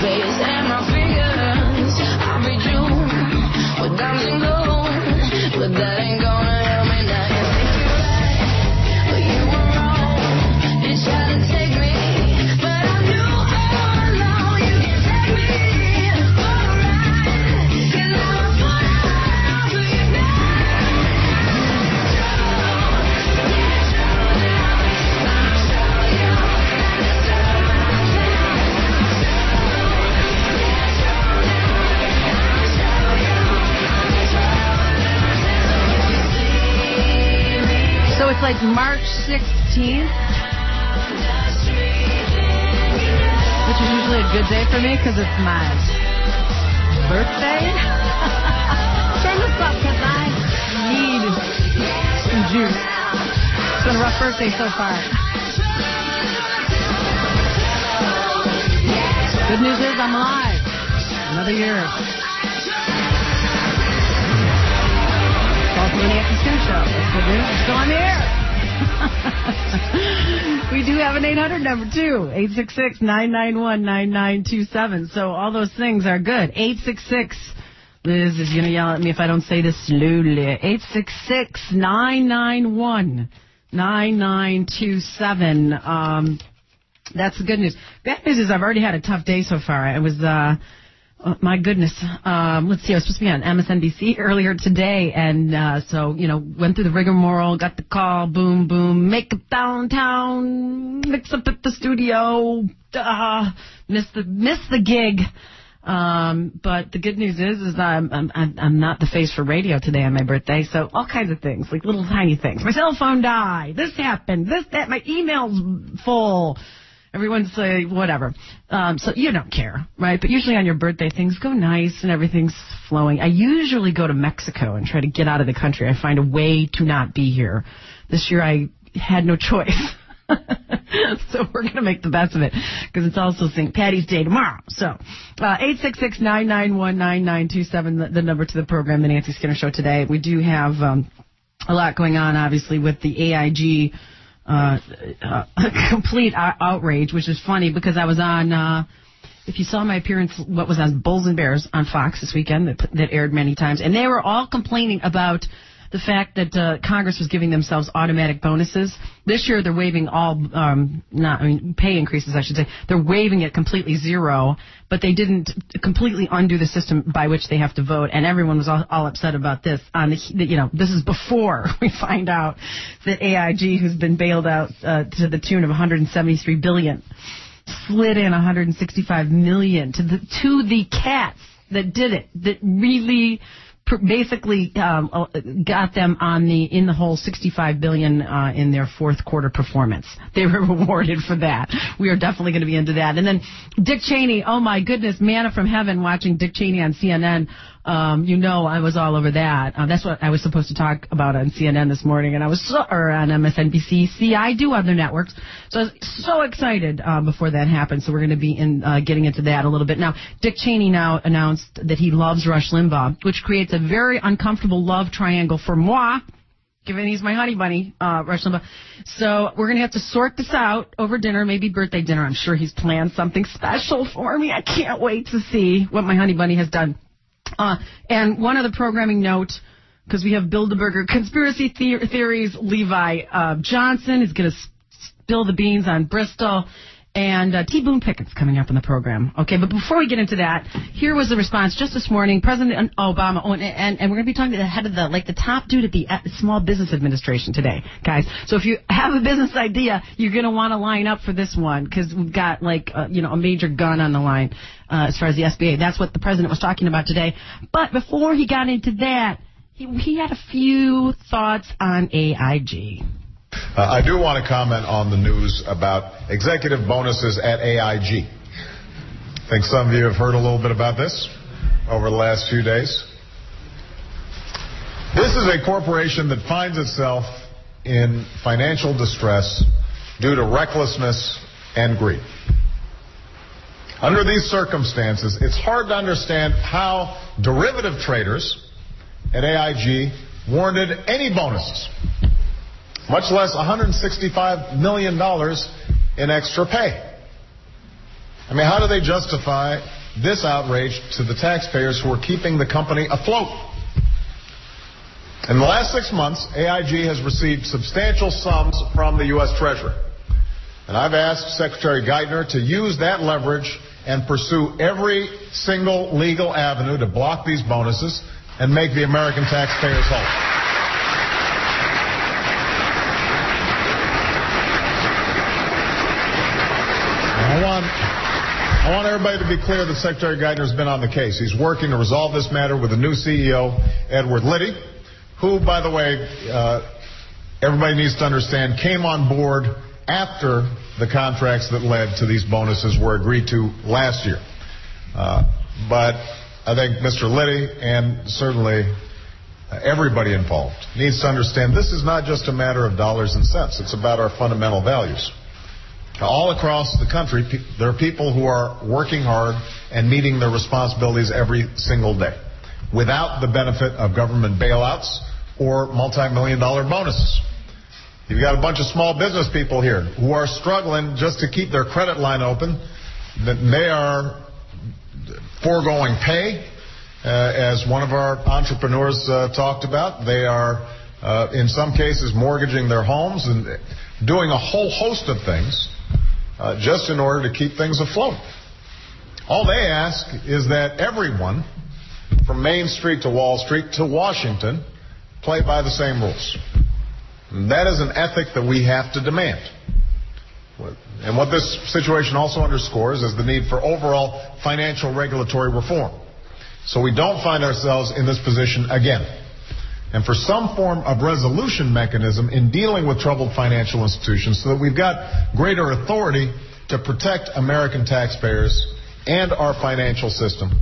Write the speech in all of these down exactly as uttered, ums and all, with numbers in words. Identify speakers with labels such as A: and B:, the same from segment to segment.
A: face and my fingers. I'll be June with diamonds and gold, but that ain't gonna help me now. You think you're right, but you were wrong. You tried to take me, but I knew all along you can take me for a ride. 'Cause I was born out for you now.
B: So it's like March sixteenth, which is usually a good day for me because it's my birthday. Turn this up because I need some juice. It's been a rough birthday so far. Good news is I'm alive. Another year. Also, the Nancy Skinner Show. That's good news. We're still on the air. We do have an eight hundred number, too. eight six six, nine nine one, nine nine two seven. So all those things are good. eight six six. Liz is going to yell at me if I don't say this slowly. eight six six, nine nine one, nine nine two seven. Um, that's the good news. Bad news is I've already had a tough day so far. I was... Uh, Oh, my goodness. Um, let's see, I was supposed to be on M S N B C earlier today, and uh, so, you know, went through the rigmarole, got the call, boom, boom, make up downtown, mix up at the studio, uh, missed the, missed the gig. Um, but the good news is, is I'm, I'm, I'm not the face for radio today on my birthday, so all kinds of things, like little tiny things. My cell phone died, this happened, this, that, my email's full. Everyone's like, whatever. Um, so you don't care, right? But usually on your birthday, things go nice and everything's flowing. I usually go to Mexico and try to get out of the country. I find a way to not be here. This year I had no choice. So we're going to make the best of it because it's also Saint Patty's Day tomorrow. So uh, eight six six, nine nine one, nine nine two seven, the, the number to the program, The Nancy Skinner Show today. We do have um, a lot going on, obviously, with the A I G Uh, uh, complete outrage, which is funny because I was on, uh, if you saw my appearance, what was on Bulls and Bears on Fox this weekend, that, that aired many times, and they were all complaining about the fact that uh, Congress was giving themselves automatic bonuses. This year they're waiving all, um, not, I mean, pay increases, I should say. They're waiving it completely zero, but they didn't completely undo the system by which they have to vote, and everyone was all, all upset about this. On the, you know, this is before we find out that A I G, who's been bailed out uh, to the tune of one hundred seventy-three billion dollars, slid in one hundred sixty-five million dollars to the to the cats that did it, that really basically um, got them on the in the whole sixty-five billion dollars uh, in their fourth quarter performance. They were rewarded for that. We are definitely going to be into that. And then Dick Cheney, oh my goodness, manna from heaven, watching Dick Cheney on C N N. Um, you know, I was all over that. Uh, that's what I was supposed to talk about on C N N this morning, and I was so, or on M S N B C. See, I do other networks, so I was so excited uh, before that happened. So we're going to be in uh, getting into that a little bit now. Dick Cheney now announced that he loves Rush Limbaugh, which creates a very uncomfortable love triangle for moi, given he's my honey bunny, uh, Rush Limbaugh. So we're going to have to sort this out over dinner, maybe birthday dinner. I'm sure he's planned something special for me. I can't wait to see what my honey bunny has done. Uh, and one other programming note, because we have Bilderberger conspiracy the- theories. Levi uh, Johnson is going to spill the beans on Bristol. And uh, T. Boone Pickett's coming up in the program. Okay, but before we get into that, here was the response just this morning. President Obama, oh, and, and, and we're going to be talking to the head of the, like the top dude at the at Small Business Administration today, guys. So if you have a business idea, you're going to want to line up for this one because we've got like, uh, you know, a major gun on the line uh, as far as the S B A. That's what the president was talking about today. But before he got into that, he, he had a few thoughts on A I G.
C: Uh, I do want to comment on the news about executive bonuses at A I G. I think some of you have heard a little bit about this over the last few days. This is a corporation that finds itself in financial distress due to recklessness and greed. Under these circumstances, it's hard to understand how derivative traders at A I G warranted any bonuses, much less one hundred sixty-five million dollars in extra pay. I mean, how do they justify this outrage to the taxpayers who are keeping the company afloat? In the last six months, A I G has received substantial sums from the U S Treasury. And I've asked Secretary Geithner to use that leverage and pursue every single legal avenue to block these bonuses and make the American taxpayers whole. I want, I want everybody to be clear that Secretary Geithner's been on the case. He's working to resolve this matter with the new C E O, Edward Liddy, who, by the way, uh, everybody needs to understand, came on board after the contracts that led to these bonuses were agreed to last year. Uh, but I think Mister Liddy and certainly uh, everybody involved needs to understand this is not just a matter of dollars and cents. It's about our fundamental values. All across the country, pe- there are people who are working hard and meeting their responsibilities every single day without the benefit of government bailouts or multi-million dollar bonuses. You've got a bunch of small business people here who are struggling just to keep their credit line open. They are foregoing pay, uh, as one of our entrepreneurs uh, talked about. They are, uh, in some cases, mortgaging their homes and doing a whole host of things uh, just in order to keep things afloat. All they ask is that everyone, from Main Street to Wall Street to Washington, play by the same rules. And that is an ethic that we have to demand. And what this situation also underscores is the need for overall financial regulatory reform, so we don't find ourselves in this position again. And for some form of resolution mechanism in dealing with troubled financial institutions so that we've got greater authority to protect American taxpayers and our financial system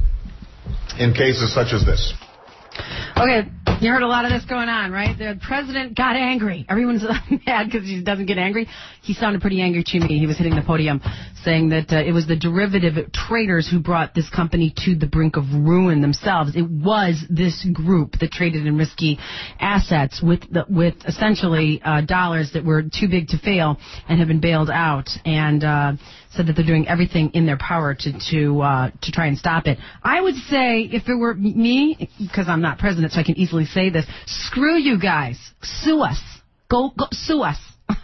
C: in cases such as this.
B: Okay, you heard a lot of this going on, right? The president got angry. Everyone's mad because he doesn't get angry. He sounded pretty angry to me. He was hitting the podium saying that uh, it was the derivative traders who brought this company to the brink of ruin themselves. It was this group that traded in risky assets with the, with essentially uh, dollars that were too big to fail and have been bailed out, and uh, said that they're doing everything in their power to to uh, to try and stop it. I would say, if it were me, because I'm not president, so I can easily say this, screw you guys. Sue us. Go, go sue us.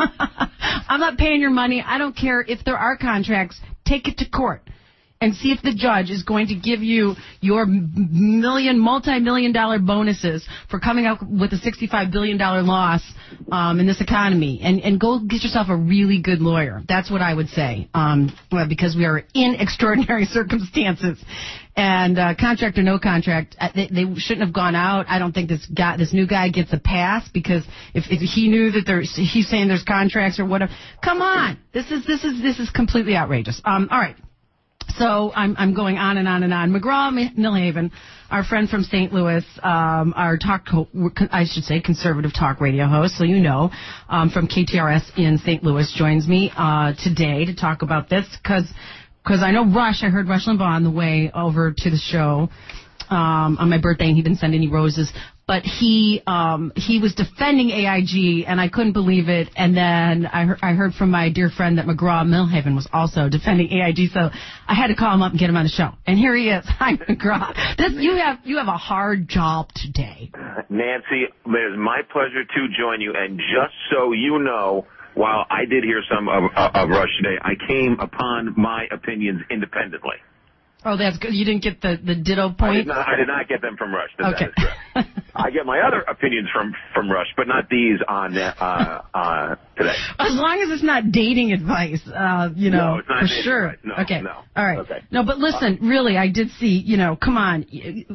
B: I'm not paying your money. I don't care if there are contracts. Take it to court and see if the judge is going to give you your million, multi-million dollar bonuses for coming up with a sixty-five billion dollars loss um, in this economy. And, and go get yourself a really good lawyer. That's what I would say, um, because we are in extraordinary circumstances. And uh, contract or no contract, they, they shouldn't have gone out. I don't think this guy, this new guy gets a pass, because if, if he knew that there's, he's saying there's contracts or whatever. Come on, this is this is this is completely outrageous. Um, all right. So I'm I'm going on and on and on. McGraw-Milhaven, our friend from Saint Louis, um, our talk, I should say, conservative talk radio host, so you know, um, from K T R S in Saint Louis, joins me uh, today to talk about this, because because I know Rush. I heard Rush Limbaugh on the way over to the show um, on my birthday, and he didn't send any roses. But he um, he was defending A I G, and I couldn't believe it. And then I, he- I heard from my dear friend that McGraw-Milhaven was also defending A I G, so I had to call him up and get him on the show. And here he is. Hi, McGraw. This, you have you have a hard job today.
D: Nancy, it is my pleasure to join you. And just so you know, while I did hear some of, of Rush today, I came upon my opinions independently.
B: Oh, that's good. You didn't get the, the ditto
D: I did,
B: point?
D: not, I did not get them from Rush. That
B: Okay.
D: is correct. I get my other opinions from, from Rush, but not these on uh, uh, today.
B: As long as it's not dating advice, uh, you know,
D: No, it's not
B: for
D: dating
B: sure.
D: advice. No,
B: okay.
D: no.
B: All right.
D: Okay.
B: No, but listen, really, I did see, you know, come on.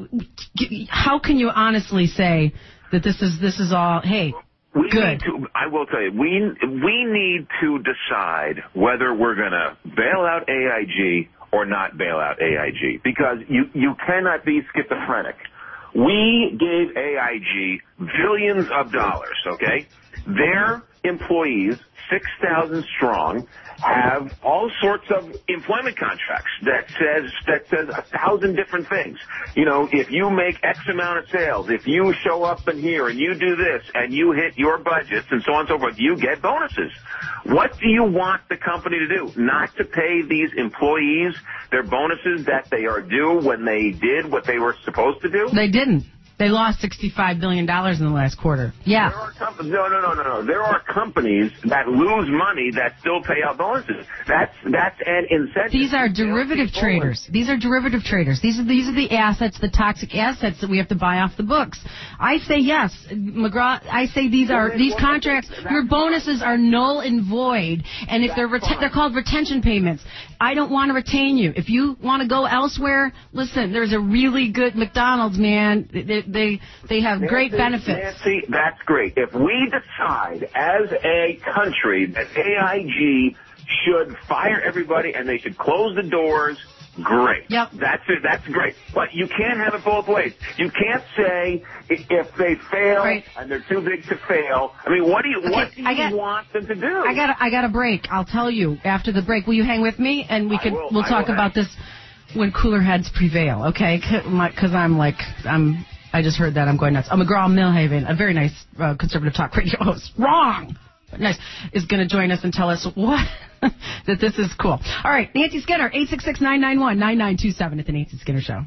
B: How can you honestly say that this is this is all, hey,
D: We
B: good?
D: Need to, I will tell you, we we need to decide whether we're going to bail out A I G or not bail out A I G, because you, you cannot be schizophrenic. We gave A I G billions of dollars, okay? their employees, six thousand strong, have all sorts of employment contracts that says that says a thousand different things. You know, if you make X amount of sales, if you show up in here and you do this and you hit your budgets and so on and so forth, you get bonuses. What do you want the company to do? Not to pay these employees their bonuses that they are due when they did what they were supposed to do?
B: They didn't. They lost sixty-five billion dollars in the last quarter. Yeah.
D: There are com- no, no, no, no, no. There are companies that lose money that still pay out bonuses. That's that's an incentive.
B: These are derivative traders. These are derivative traders. These are these are the assets, the toxic assets that we have to buy off the books. I say yes, McGraw. I say these are these contracts. Your bonuses are null and void, and if they're reten- they're called retention payments. I don't want to retain you. If you want to go elsewhere, listen. There's a really good McDonald's, man. They they, they have great benefits.
D: Nancy, that's great. If we decide as a country that A I G should fire everybody and they should close the doors, great.
B: Yep.
D: That's it. That's great. But you can't have it both ways. You can't say if they fail
B: right.
D: and they're too big to fail. I mean, what do you
B: okay,
D: what do you
B: got,
D: want them to do?
B: I got I got a break. I'll tell you after the break. Will you hang with me and we could
D: will,
B: we'll talk about this when cooler heads prevail? Okay, because I'm like I'm. I just heard that. I'm going nuts. Oh, McGraw Milhaven, a very nice uh, conservative talk radio host. Wrong. But nice. Is going to join us and tell us what that this is cool. All right, Nancy Skinner, eight six six, nine nine one, nine nine two seven at the Nancy Skinner Show.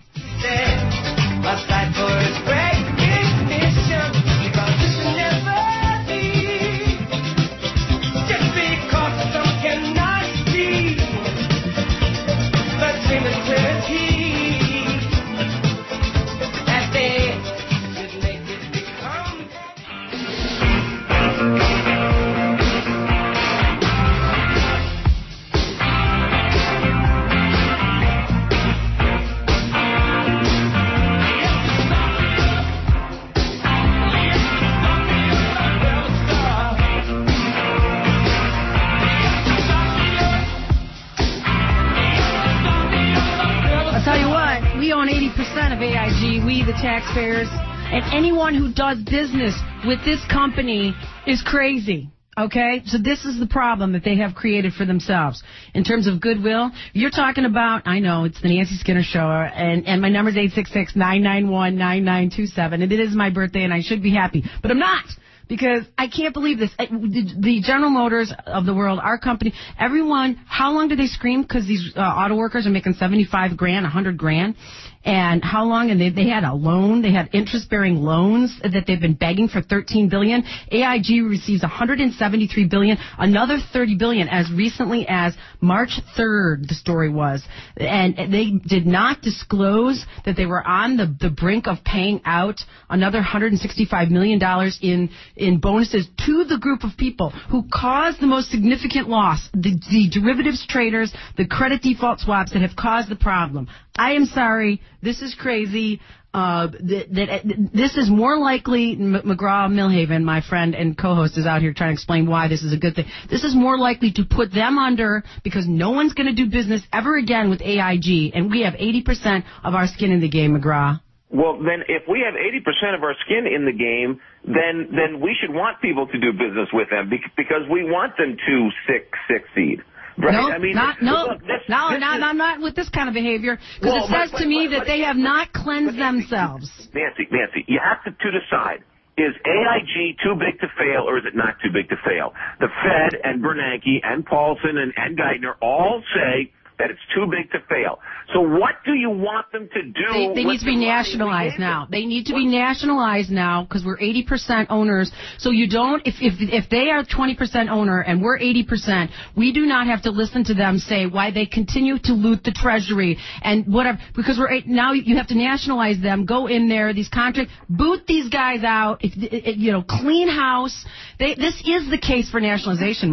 B: eighty percent of A I G, we the taxpayers, and anyone who does business with this company is crazy. Okay? So this is the problem that they have created for themselves. In terms of goodwill, you're talking about, I know, it's the Nancy Skinner Show, and, and my number is eight six six, nine nine one, nine nine two seven, and it is my birthday, and I should be happy. But I'm not. Because I can't believe this. The General Motors of the world, our company, everyone, how long do they scream? Because these uh, auto workers are making seventy-five grand, one hundred grand. And how long? And they, they had a loan. They had interest-bearing loans that they've been begging for thirteen billion dollars. A I G receives one hundred seventy-three billion dollars, another thirty billion dollars as recently as March third, the story was. And they did not disclose that they were on the, the brink of paying out another one hundred sixty-five million dollars in, in bonuses to the group of people who caused the most significant loss, the, the derivatives traders, the credit default swaps that have caused the problem. I am sorry. This is crazy. Uh, that, that this is more likely, McGraw Milhaven, my friend and co-host, is out here trying to explain why this is a good thing. This is more likely to put them under because no one's going to do business ever again with A I G, and we have eighty percent of our skin in the game, McGraw.
D: Well, then if we have eighty percent of our skin in the game, then then we should want people to do business with them because we want them to succeed. Right?
B: No,
D: I mean,
B: not, no,
D: look, this,
B: no,
D: this
B: not,
D: is,
B: not, not with this kind of behavior, because
D: well,
B: it says
D: but,
B: to
D: but,
B: me
D: but,
B: that
D: but,
B: they have not cleansed themselves.
D: Nancy, Nancy, you have to, to decide, is A I G too big to fail or is it not too big to fail? The Fed and Bernanke and Paulson and, and Geithner all say that it's too big to fail. So what do you want them to do?
B: They, they need to be
D: the
B: nationalized now. They need to be nationalized now because we're eighty percent owners. So you don't, if, if if they are twenty percent owner and we're eighty percent, we do not have to listen to them say why they continue to loot the Treasury and whatever. Because we're now you have to nationalize them. Go in there, these contracts, boot these guys out. If, you know, clean house. They, this is the case for nationalization, McGraw.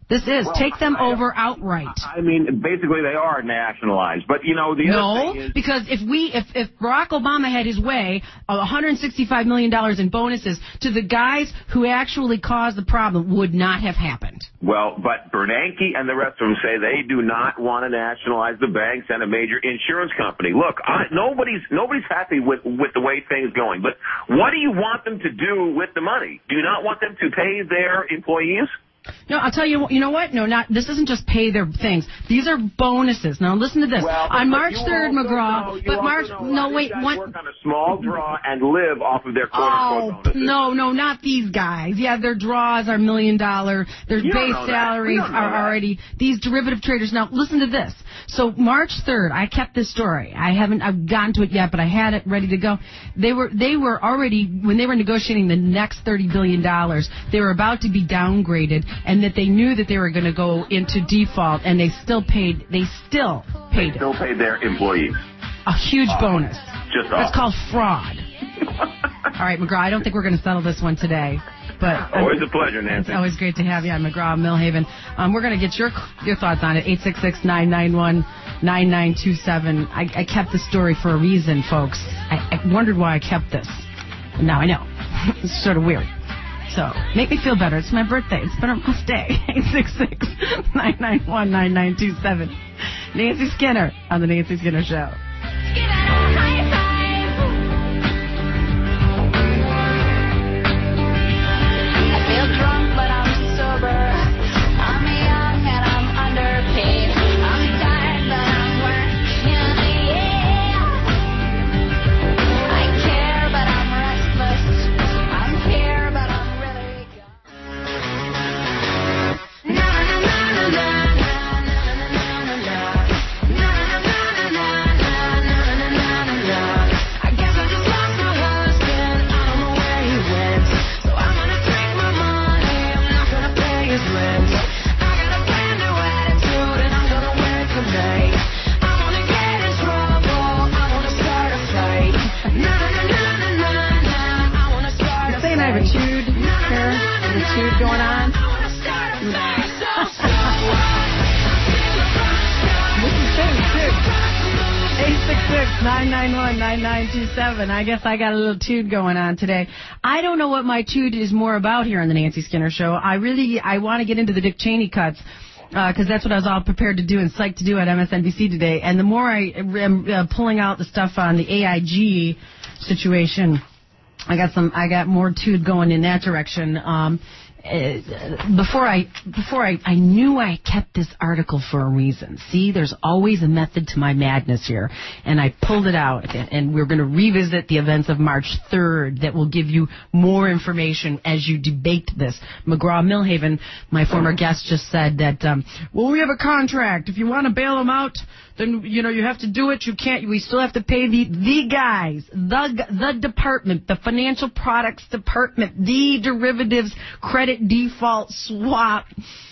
B: This is.
D: Well,
B: Take them
D: I-
B: over outright.
D: I mean, basically they are nationalized. But, you know, the other
B: No,
D: thing is...
B: because if we, if, if Barack Obama had his way, one hundred sixty-five million dollars in bonuses to the guys who actually caused the problem would not have happened.
D: Well, but Bernanke and the rest of them say they do not want to nationalize the banks and a major insurance company. Look, I, nobody's nobody's happy with, with the way things are going. But what do you want them to do with the money? Do you not want them to pay their employees?
B: No, I'll tell you. You know what? No, not. This doesn't just pay their things. These are bonuses. Now listen to this.
D: Well,
B: on
D: but
B: March
D: you
B: third,
D: also
B: McGraw.
D: know- you
B: but
D: also
B: March.
D: know
B: No,
D: these
B: wait.
D: guys
B: One.
D: work on a small draw and live off of their
B: Oh
D: quote-unquote bonuses.
B: no, no, not these guys. Yeah, their draws are million dollar. Their
D: You don't
B: base
D: know that.
B: salaries
D: We don't know
B: are
D: that.
B: already these derivative traders. Now listen to this. So March third, I kept this story. I haven't I've gotten to it yet, but I had it ready to go. They were they were already when they were negotiating the next thirty billion dollars. They were about to be downgraded, and that they knew that they were going to go into default, and they still paid. They still paid
D: Still pay their employees.
B: a huge bonus.
D: Just
B: That's
D: awesome.
B: called fraud. All right, McGraw, I don't think we're going to settle this one today. But
D: Always a pleasure, Nancy.
B: It's always great to have you on McGraw Millhaven. Um, we're going to get your your thoughts on it. eight six six, nine nine one, nine nine two seven. I, I kept the story for a reason, folks. I, I wondered why I kept this. And now I know. It's sort of weird. So, make me feel better. It's my birthday. It's been a rough day. eight six six, nine nine one, nine nine two seven. Nancy Skinner on The Nancy Skinner Show. Going on. This is Tude, Tude. eight six six, nine nine one, nine nine two seven. I guess I got a little Tude going on today. I don't know what my Tude is more about here on the Nancy Skinner Show. I really, I want to get into the Dick Cheney cuts. Because uh, that's what I was all prepared to do and psyched to do at M S N B C today. And the more I am uh, pulling out the stuff on the A I G situation, I got some. I got more Tude going in that direction. Um, uh, before I before I, I knew I kept this article for a reason. See, there's always a method to my madness here, and I pulled it out. And, and we're going to revisit the events of March third that will give you more information as you debate this. McGraw Millhaven, my former guest, just said that. Um, well, we have a contract. If you want to bail them out, then you know you have to do it. You can't. We still have to pay the the guys, the the department, the financial products department, the derivatives, credit default swap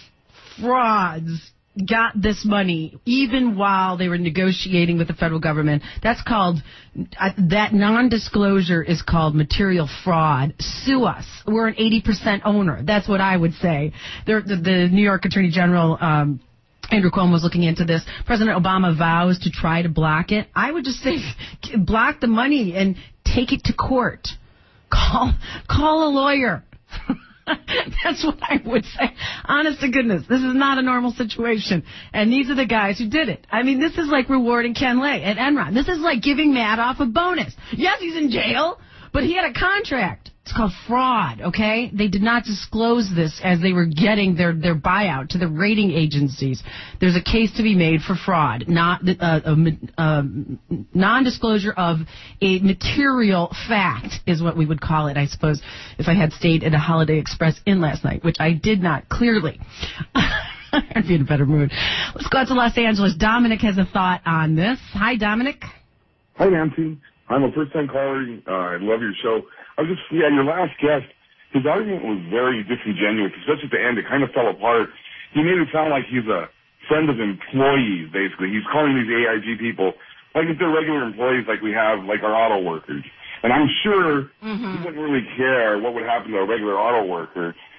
B: frauds got this money even while they were negotiating with the federal government. That's called uh, that non-disclosure is called material fraud. Sue us. We're an eighty percent owner. That's what I would say. The, the, the New York Attorney General. Um, Andrew Cuomo was looking into this. President Obama vows to try to block it. I would just say block the money and take it to court. Call call a lawyer. That's what I would say. Honest to goodness, this is not a normal situation. And these are the guys who did it. I mean, this is like rewarding Ken Lay at Enron. This is like giving Madoff a bonus. Yes, he's in jail, but he had a contract. It's called fraud, okay? They did not disclose this as they were getting their, their buyout to the rating agencies. There's a case to be made for fraud, not uh, a, a non-disclosure of a material fact is what we would call it, I suppose, if I had stayed at a Holiday Express Inn last night, which I did not, clearly. I'd be in a better mood. Let's go out to Los Angeles. Dominic has a thought on this. Hi, Dominic.
E: Hi, Nancy. I'm a first-time caller. Uh, I love your show. I was just, yeah, your last guest, his argument was very disingenuous, especially at the end. It kind of fell apart. He made it sound like he's a friend of employees, basically. He's calling these A I G people like if they're regular employees like we have, like our auto workers. And I'm sure mm-hmm. he wouldn't really care what would happen to a regular auto worker.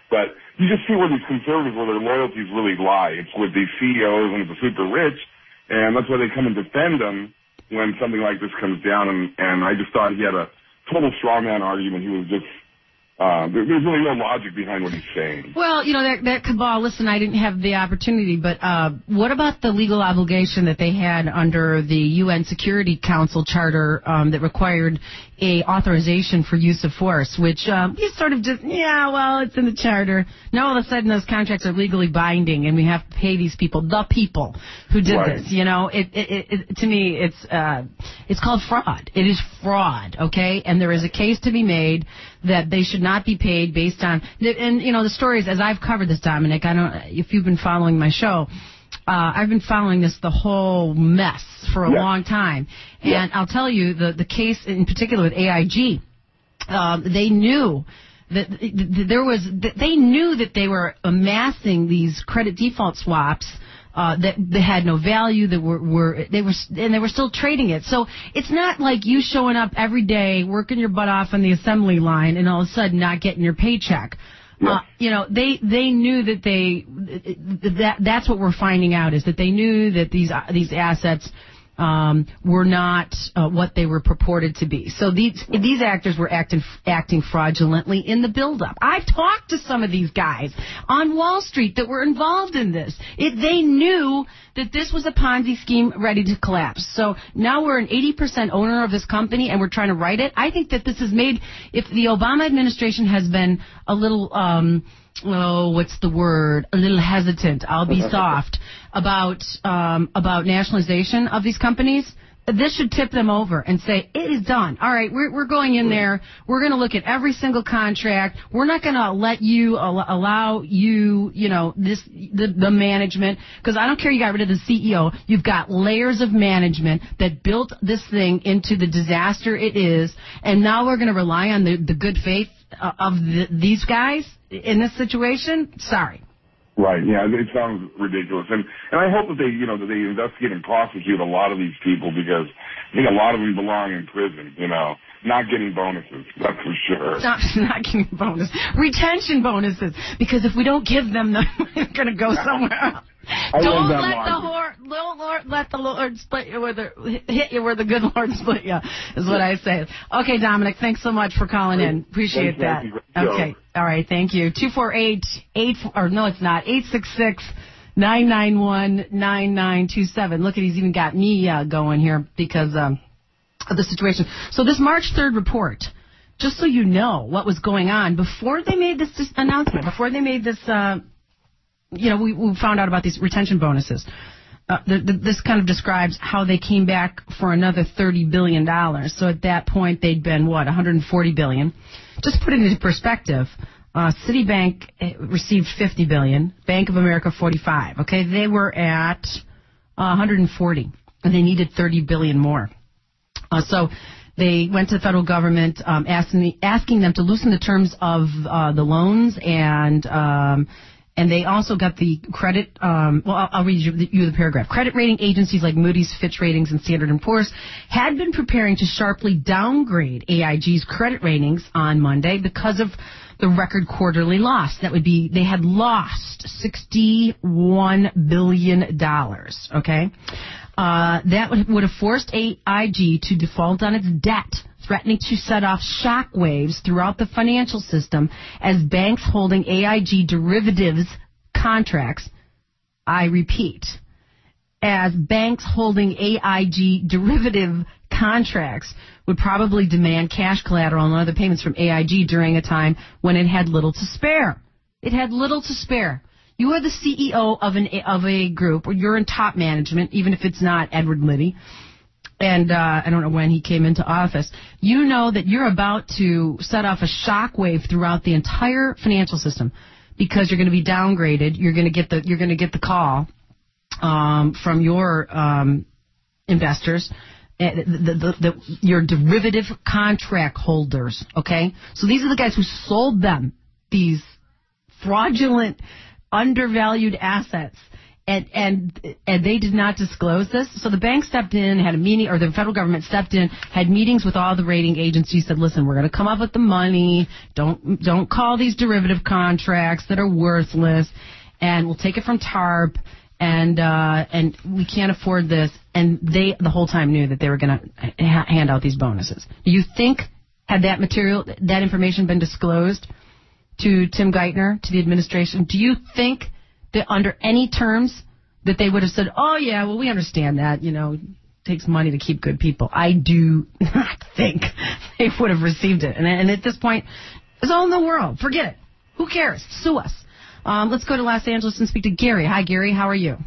E: But you just see where these conservatives, where their loyalties really lie. It's with these C E Os and with the super rich, and that's why they come and defend them when something like this comes down. And, and I just thought he had a total strawman argument. He was just, uh, there, there's really no logic behind what he's saying.
B: Well, you know, that, that cabal, listen, I didn't have the opportunity, but uh, what about the legal obligation that they had under the U N Security Council charter um, that required a authorization for use of force, which um, you sort of just, yeah, well, it's in the charter. Now all of a sudden those contracts are legally binding and we have to pay these people, the people who did
E: Right.
B: this. You know, it, it, it, to me, it's uh, it's called fraud. It is fraud, okay? And there is a case to be made that they should not be paid based on, and, you know, the stories, as I've covered this, Dominic, I don't, if you've been following my show, Uh, I've been following this, the whole mess, for a
E: Yeah.
B: long time. And
E: Yeah.
B: I'll tell you, the, the case in particular with A I G, um, they knew that th- there was, that they knew that they were amassing these credit default swaps uh, that, that had no value, that were, were, they were, and they were still trading it. So it's not like you showing up every day, working your butt off on the assembly line, and all of a sudden not getting your paycheck.
E: Yeah.
B: Uh, you know, they they knew that they that that's what we're finding out is that they knew that these these assets um, were not uh, what they were purported to be. So these these actors were acting acting fraudulently in the buildup. I've talked to some of these guys on Wall Street that were involved in this. It, they knew that this was a Ponzi scheme ready to collapse. So now we're an eighty percent owner of this company and we're trying to right it. I think that this has made, if the Obama administration has been a little, um, oh, what's the word? A little hesitant, I'll be soft, about, um, about nationalization of these companies, this should tip them over and say, it is done. All right, we're, we're going in there. We're going to look at every single contract. We're not going to let you, al- allow you, you know, this, the, the management, because I don't care you got rid of the C E O. You've got layers of management that built this thing into the disaster it is, and now we're going to rely on the, the good faith uh, of the, these guys in this situation? Sorry.
E: Right, yeah, it sounds ridiculous. And and I hope that they, you know, that they investigate and prosecute a lot of these people, because I think a lot of them belong in prison, you know, not getting bonuses, that's for sure.
B: Not, not getting bonus. Retention bonuses, because if we don't give them them, we're going to go somewhere else.
E: I
B: Don't
E: love that
B: let the
E: logic.
B: Lord, don't Lord, let the Lord split you where the, hit you where the good Lord split you, is what I say. Okay, Dominic, thanks so much for calling in. Appreciate that.
E: Thanks, Nancy. Great show.
B: Okay, all right, thank you. two four eight, eight, or no, it's not, eight six six, nine nine one, nine nine two seven. Look at, he's even got me uh, going here because um, of the situation. So this March third report, just so you know what was going on before they made this, this announcement, before they made this, uh, you know, we, we found out about these retention bonuses. Uh, the, the, this kind of describes how they came back for another thirty billion dollars. So at that point, they'd been, what, one hundred forty billion dollars. Just put it into perspective, uh, Citibank received fifty billion dollars, Bank of America forty-five. Okay, they were at uh, one hundred forty, and they needed thirty billion dollars more. Uh, so they went to the federal government um, asking, asking them to loosen the terms of uh, the loans, and um, and they also got the credit, um, well, I'll, I'll read you the, you the paragraph. Credit rating agencies like Moody's, Fitch Ratings, and Standard and Poor's had been preparing to sharply downgrade A I G's credit ratings on Monday because of the record quarterly loss. That would be, they had lost sixty-one billion dollars, okay? Uh, that would, would have forced A I G to default on its debt, threatening to set off shockwaves throughout the financial system as banks holding A I G derivatives contracts, I repeat, as banks holding A I G derivative contracts would probably demand cash collateral and other payments from A I G during a time when it had little to spare. It had little to spare. You are the C E O of an of a group, or you're in top management, even if it's not Edward Liddy, and uh, I don't know when he came into office. You know that you're about to set off a shockwave throughout the entire financial system because you're going to be downgraded. You're going to get the you're going to get the call um, from your um, investors. Uh, the, the, the, the, your derivative contract holders, okay? So these are the guys who sold them these fraudulent, undervalued assets, and and and they did not disclose this. So the bank stepped in, had a meeting, or the federal government stepped in, had meetings with all the rating agencies. Said, listen, we're going to come up with the money. Don't don't call these derivative contracts that are worthless, and we'll take it from TARP. And uh, and we can't afford this. And they the whole time knew that they were going to ha- hand out these bonuses. Do you think, had that material, that information been disclosed to Tim Geithner, to the administration, do you think that under any terms that they would have said, oh, yeah, well, we understand that, you know, it takes money to keep good people? I do not think they would have received it. And, and at this point, it's all in the world. Forget it. Who cares? Sue us. Um, let's go to Los Angeles and speak to Gary. Hi, Gary. How are you?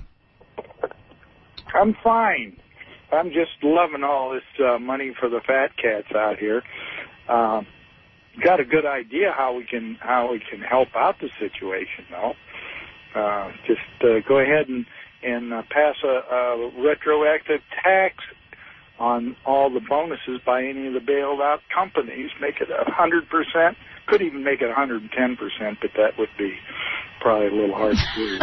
F: I'm fine. I'm just loving all this uh, money for the fat cats out here. Um, got a good idea how we can how we can help out the situation, though. Uh, just uh, go ahead and and uh, pass a, a retroactive tax on all the bonuses by any of the bailed out companies. Make it a hundred percent. Could even make it one hundred ten percent, but that would be probably a little hard to do.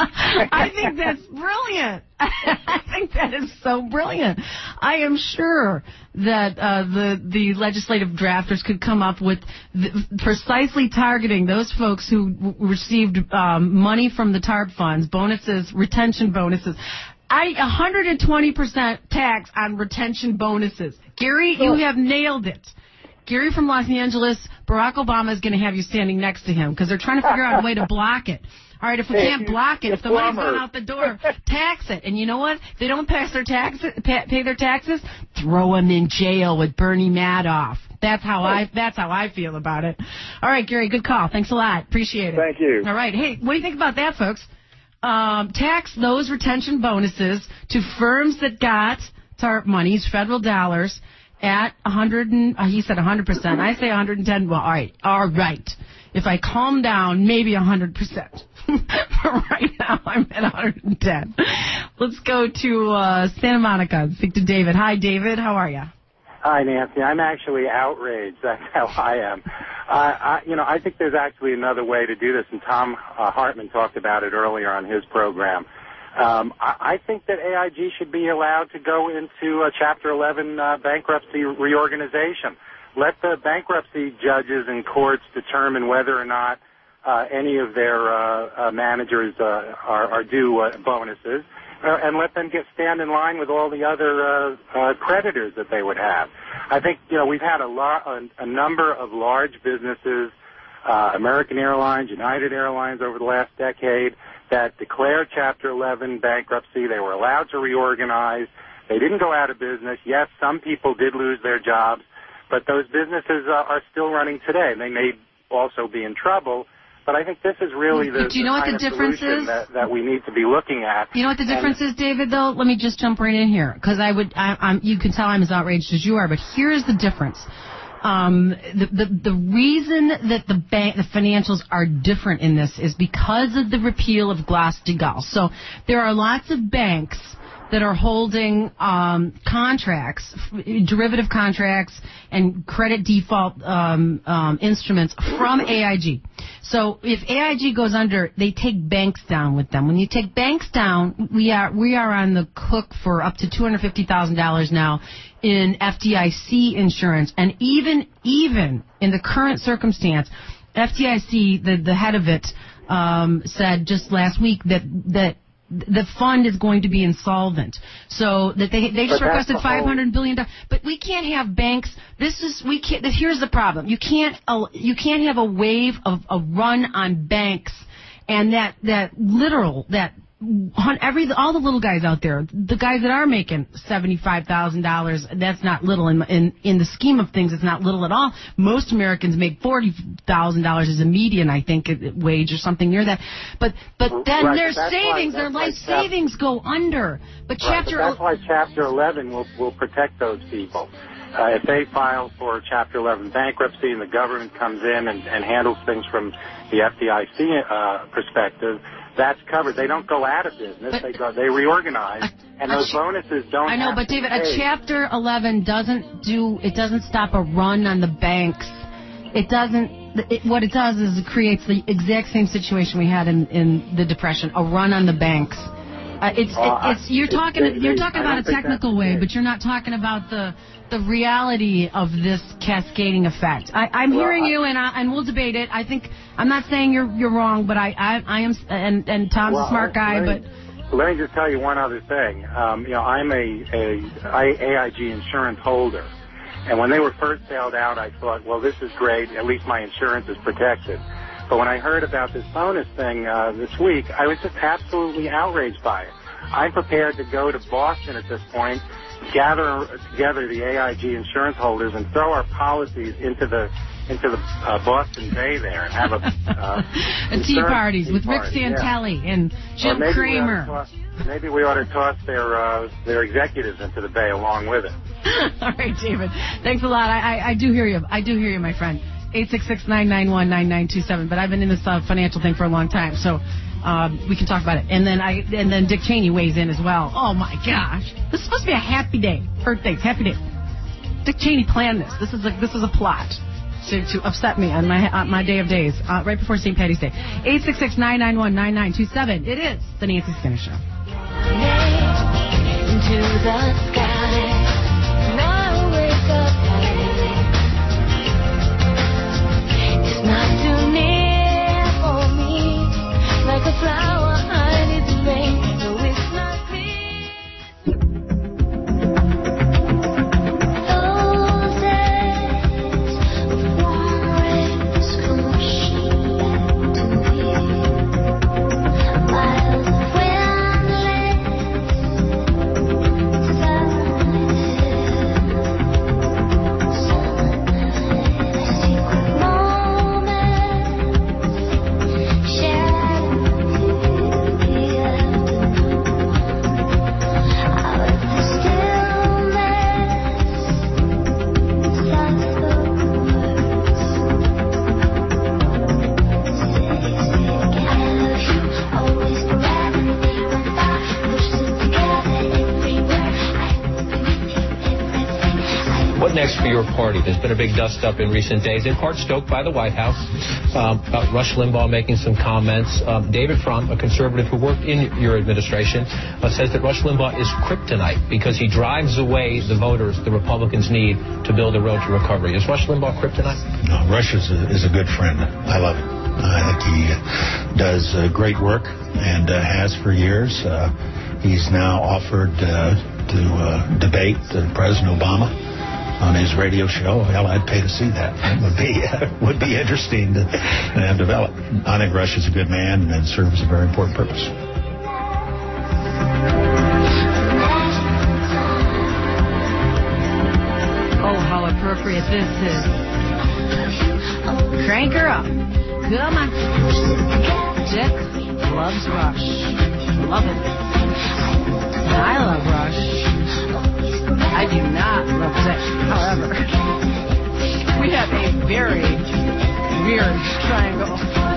B: I think that's brilliant. I think that is so brilliant. I am sure that uh, the the legislative drafters could come up with the, precisely targeting those folks who w- received um, money from the TARP funds, bonuses, retention bonuses. I one hundred twenty percent tax on retention bonuses. Gary, you have nailed it. Gary from Los Angeles, Barack Obama is going to have you standing next to him because they're trying to figure out a way to block it. All right, if we can't block it, if the money's going out the door, tax it. And you know what? If they don't pass their taxes, pay their taxes, throw them in jail with Bernie Madoff. That's how I. That's how I feel about it. All right, Gary, good call. Thanks a lot. Appreciate it.
F: Thank you.
B: All right. Hey, what do you think about that, folks? Um, tax those retention bonuses to firms that got TARP monies, federal dollars, at one hundred, and, uh, he said one hundred percent. I say one hundred ten. Well, all right. All right. If I calm down, maybe one hundred percent. But right now, I'm at one hundred ten. Let's go to uh, Santa Monica and speak to David. Hi, David. How are you?
G: Hi, Nancy. I'm actually outraged. That's how I am. Uh, I, you know, I think there's actually another way to do this, and Tom uh, Hartman talked about it earlier on his program. Um, I, I think that A I G should be allowed to go into a Chapter eleven uh, bankruptcy reorganization. Let the bankruptcy judges and courts determine whether or not uh, any of their uh, uh, managers uh, are, are due uh, bonuses, uh, and let them get stand in line with all the other uh, uh, creditors that they would have. I think, you know, we've had a, lot, a, a number of large businesses, uh, American Airlines, United Airlines over the last decade, that declared Chapter eleven bankruptcy. They were allowed to reorganize. They didn't go out of business. Yes, some people did lose their jobs, but those businesses uh, are still running today, and they may also be in trouble. But I think this is really the,
B: Do you know
G: the
B: what
G: kind
B: the
G: of
B: difference
G: solution
B: is?
G: that, that we need to be looking at.
B: You know what the difference
G: and,
B: is, David, though? Let me just jump right in here, because I would, I, I'm, you can tell I'm as outraged as you are, but here's the difference. Um, the, the the reason that the bank, the financials are different in this is because of the repeal of Glass-Steagall. So there are lots of banks that are holding um, contracts, derivative contracts, and credit default um, um, instruments from A I G. So if A I G goes under, they take banks down with them. When you take banks down, we are we are on the hook for up to two hundred fifty thousand dollars now in F D I C insurance, and even even in the current circumstance, F D I C, the the head of it, um, said just last week that that. the fund is going to be insolvent, so that they they just requested five hundred billion dollars. But we can't have banks. This is we can't. Here's the problem: you can't uh, you can't have a wave of a run on banks, and that that literal that every all the little guys out there, the guys that are making seventy-five thousand dollars, that's not little in, in in the scheme of things. It's not little at all. Most Americans make forty thousand dollars as a median, I think, wage or something near that. But but then
G: right,
B: their
G: but
B: savings,
G: why,
B: their life
G: why
B: savings go under. But
G: right,
B: chapter
G: but that's why Chapter eleven will will protect those people. Uh, if they file for Chapter eleven bankruptcy and the government comes in and, and handles things from the F D I C uh, perspective, that's covered. They don't go out of business.
B: But,
G: they go. They reorganize,
B: a,
G: and
B: a
G: those
B: ch-
G: bonuses don't.
B: I know,
G: have
B: but
G: to
B: David,
G: pay.
B: a Chapter eleven doesn't do. It doesn't stop a run on the banks. It doesn't. It, what it does is it creates the exact same situation we had in, in the Depression, a run on the banks. Uh, it's
G: Uh,
B: it's you're
G: it's-
B: talking
G: it-
B: you're
G: it-
B: talking
G: I
B: about a
G: don't think
B: technical
G: that's
B: way,
G: the
B: but you're not talking about the the reality of this cascading effect. I, I'm
G: Well,
B: hearing
G: I-
B: you, and I, and we'll debate it. I think I'm not saying you're you're wrong, but I I, I am, and and Tom's
G: Well,
B: a smart guy,
G: let
B: but.
G: me- Let me just tell you one other thing. Um, you know, I'm a, a A I G insurance holder, and when they were first bailed out, I thought, well, this is great. At least my insurance is protected. But when I heard about this bonus thing uh, this week, I was just absolutely outraged by it. I'm prepared to go to Boston at this point, gather together the A I G insurance holders, and throw our policies into the into the uh, Boston Bay there and have a uh,
B: A tea
G: insurance
B: parties
G: tea
B: with Rick
G: party, yeah.
B: Santelli and
G: Or
B: Jim
G: maybe
B: Cramer.
G: We ought to toss, maybe we ought to toss their uh, their executives into the bay along with it.
B: All right, David. Thanks a lot. I, I, I do hear you. I do hear you, my friend. eight six six, nine nine one, nine nine two seven. But I've been in this uh, financial thing for a long time, so um, we can talk about it. And then I and then Dick Cheney weighs in as well. Oh my gosh, this is supposed to be a happy day. Birthdays, happy day. Dick Cheney planned this. This is a this is a plot to, to upset me on my on my day of days, uh, right before Saint Patty's Day. eight six six, nine nine one, nine nine two seven. It is the Nancy Skinner Show.
A: Into the sky. Now I wake up late. It's not too near for me. Like a flower, I need to rain. No, it's not me. Those days of warm rays come rushing to me. Miles of
H: What next for your party? There's been a big dust-up in recent days, in part stoked by the White House, um, about Rush Limbaugh making some comments. Um, David Frum, a conservative who worked in your administration, uh, says that Rush Limbaugh is kryptonite because he drives away the voters the Republicans need to build a road to recovery. Is Rush Limbaugh kryptonite?
I: No, Rush is a, is a good friend. I love it. I think he uh, does uh, great work and uh, has for years. Uh, he's now offered uh, to uh, debate uh, President Obama on his radio show. Well, I'd pay to see that. It would be uh, would be interesting to uh, develop. I think Rush is a good man and serves a very important purpose.
B: Oh, how appropriate this is. Crank her up. Come on. Dick loves Rush. Love it. And I love Rush. I do not love Dick, however. We have a very weird triangle.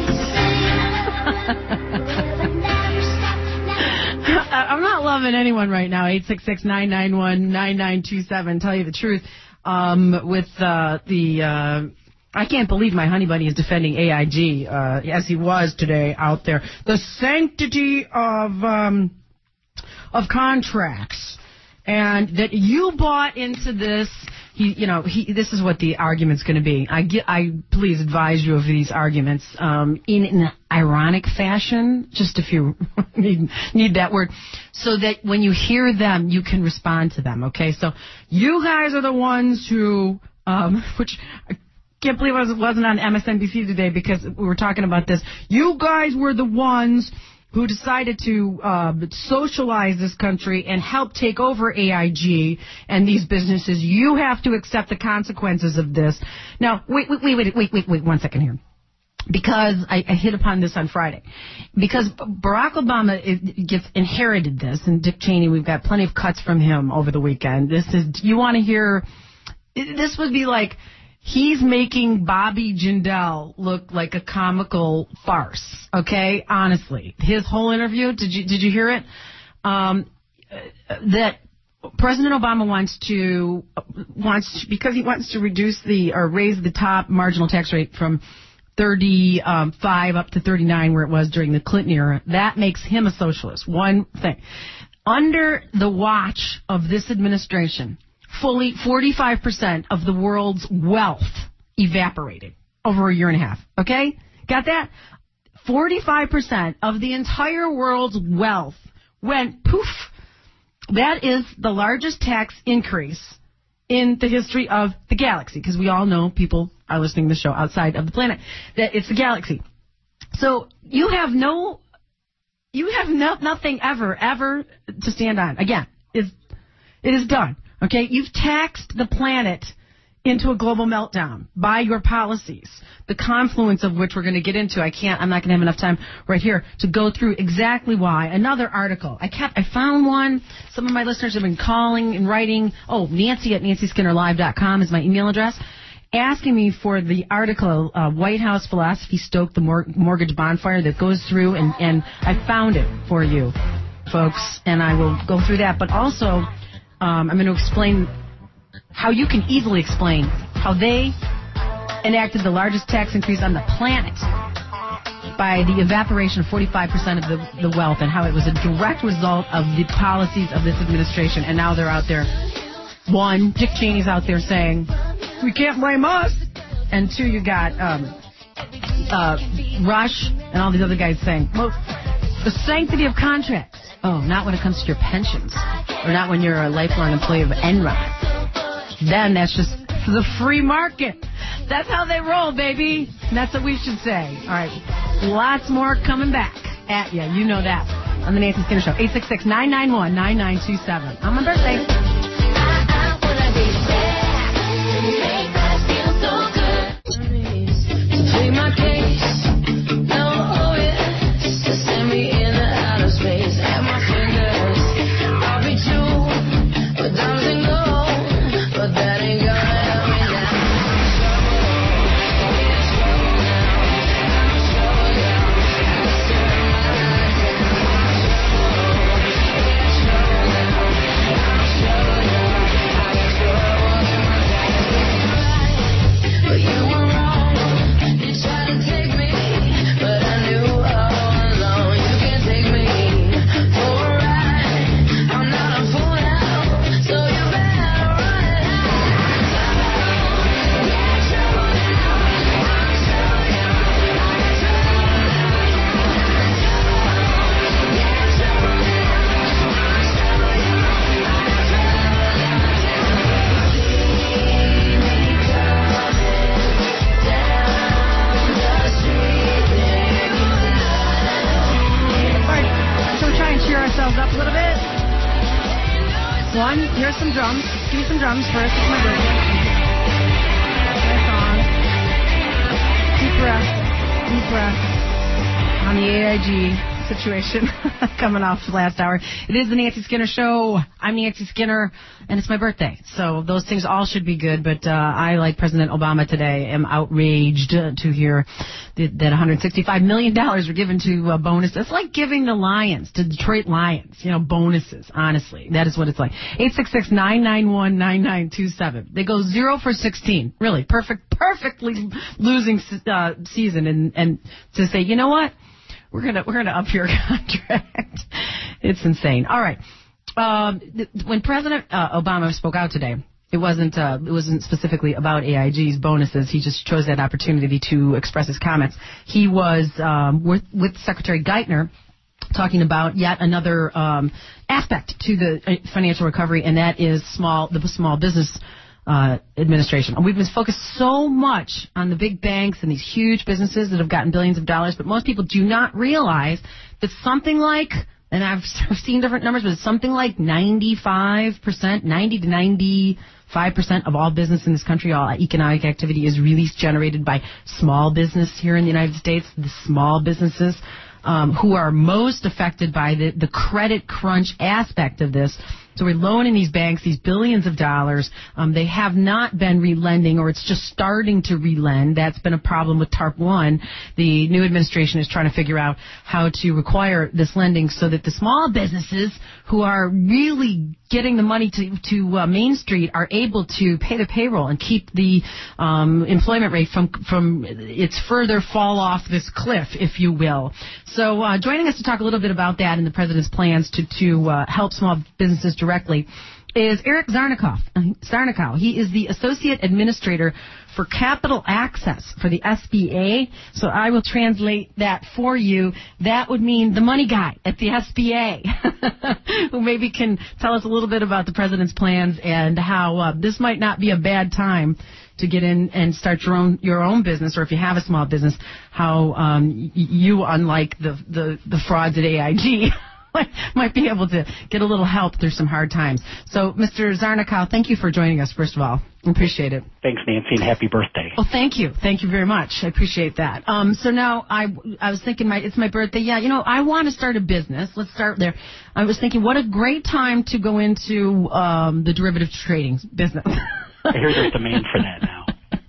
B: I'm not loving anyone right now. eight six six, nine nine one, nine nine two seven. Tell you the truth. Um, with uh, the... Uh, I can't believe my honey bunny is defending A I G, uh, as he was today out there. The sanctity of um, of contracts. And that you bought into this, he, you know, he, this is what the argument's going to be. I, get, I please advise you of these arguments um, in an ironic fashion, just if you need, need that word, so that when you hear them, you can respond to them, okay? So you guys are the ones who, um, which... I can't believe I wasn't on M S N B C today because we were talking about this. You guys were the ones who decided to uh, socialize this country and help take over A I G and these businesses. You have to accept the consequences of this. Now, wait, wait, wait, wait, wait, wait, wait one second here. Because I, I hit upon this on Friday. Because Barack Obama it, gets inherited this, and Dick Cheney, we've got plenty of cuts from him over the weekend. This is, you want to hear, this would be like, he's making Bobby Jindal look like a comical farce, okay? Honestly. His whole interview, did you did you hear it? Um, that President Obama wants to, wants to, because he wants to reduce the, or raise the top marginal tax rate from thirty-five up to thirty-nine, where it was during the Clinton era. That makes him a socialist. One thing. Under the watch of this administration, fully forty-five percent of the world's wealth evaporated over a year and a half. Okay? Got that? forty-five percent of the entire world's wealth went poof. That is the largest tax increase in the history of the galaxy, because we all know people are listening to the show outside of the planet, that it's the galaxy. So you have no, you have no, nothing ever, ever to stand on. Again, it's, it is done. Okay? You've taxed the planet into a global meltdown by your policies, the confluence of which we're going to get into. I can't, I'm not going to have enough time right here to go through exactly why. Another article. I kept, I found one. Some of my listeners have been calling and writing. Oh, Nancy at nancy skinner live dot com is my email address, asking me for the article, uh, White House Philosophy Stoked the Mor- Mortgage Bonfire, that goes through, and, and I found it for you, folks, and I will go through that. But also, um, I'm going to explain how you can easily explain how they enacted the largest tax increase on the planet by the evaporation of forty-five percent of the, the wealth, and how it was a direct result of the policies of this administration. And now they're out there. One, Dick Cheney's out there saying, we can't blame us. And two, you got um, uh, Rush and all these other guys saying, well, the sanctity of contracts. Oh, not when it comes to your pensions, or not when you're a lifelong employee of Enron. Then that's just the free market. That's how they roll, baby. And that's what we should say. All right. Lots more coming back at you. You know that. On the Nancy Skinner Show. eight six six, nine nine one, nine nine two seven. On my birthday. One, here's some drums. Give me some drums first. It's my birthday. Nice song. Deep breath. Deep breath. On the A I G situation coming off last hour. It is the Nancy Skinner Show. I'm Nancy Skinner, and it's my birthday. So those things all should be good, but uh, I, like President Obama today, am outraged to hear that, that one hundred sixty-five million dollars were given to uh, bonuses. It's like giving the Lions, to Detroit Lions, you know, bonuses, honestly. That is what it's like. eight six six, nine nine one, nine nine two seven. They go zero for sixteen. Really, perfect, perfectly losing uh, season, and, and to say, you know what? We're gonna we're gonna up your contract. It's insane. All right. Um, th- when President uh, Obama spoke out today, it wasn't uh, it wasn't specifically about A I G's bonuses. He just chose that opportunity to express his comments. He was um, with with Secretary Geithner talking about yet another um, aspect to the financial recovery, and that is small the small business Uh, administration. We've been focused so much on the big banks and these huge businesses that have gotten billions of dollars, but most people do not realize that something like, and I've seen different numbers, but it's something like ninety-five percent, ninety to ninety-five percent of all business in this country, all economic activity is really generated by small business here in the United States, the small businesses um, who are most affected by the, the credit crunch aspect of this. So we're loaning these banks these billions of dollars. Um, they have not been relending, or it's just starting to relend. That's been a problem with TARP one. The new administration is trying to figure out how to require this lending so that the small businesses who are really getting the money to, to uh, Main Street are able to pay the payroll and keep the um, employment rate from from its further fall off this cliff, if you will. So uh, joining us to talk a little bit about that and the president's plans to, to uh, help small businesses directly is Eric Zarnikow. Zarnikow. He is the Associate Administrator for Capital Access for the S B A. So I will translate that for you. That would mean the money guy at the S B A, who maybe can tell us a little bit about the president's plans and how uh, this might not be a bad time to get in and start your own your own business, or if you have a small business, how um, y- you, unlike the, the, the frauds at A I G, might be able to get a little help through some hard times. So, Mister Zarnikow, thank you for joining us, first of all. Appreciate it.
J: Thanks, Nancy, and happy birthday.
B: Well, thank you. Thank you very much. I appreciate that. Um, so now I, I was thinking, my, it's my birthday. Yeah, you know, I want to start a business. Let's start there. I was thinking, what a great time to go into um, the derivative trading business.
J: I hear there's demand for that now.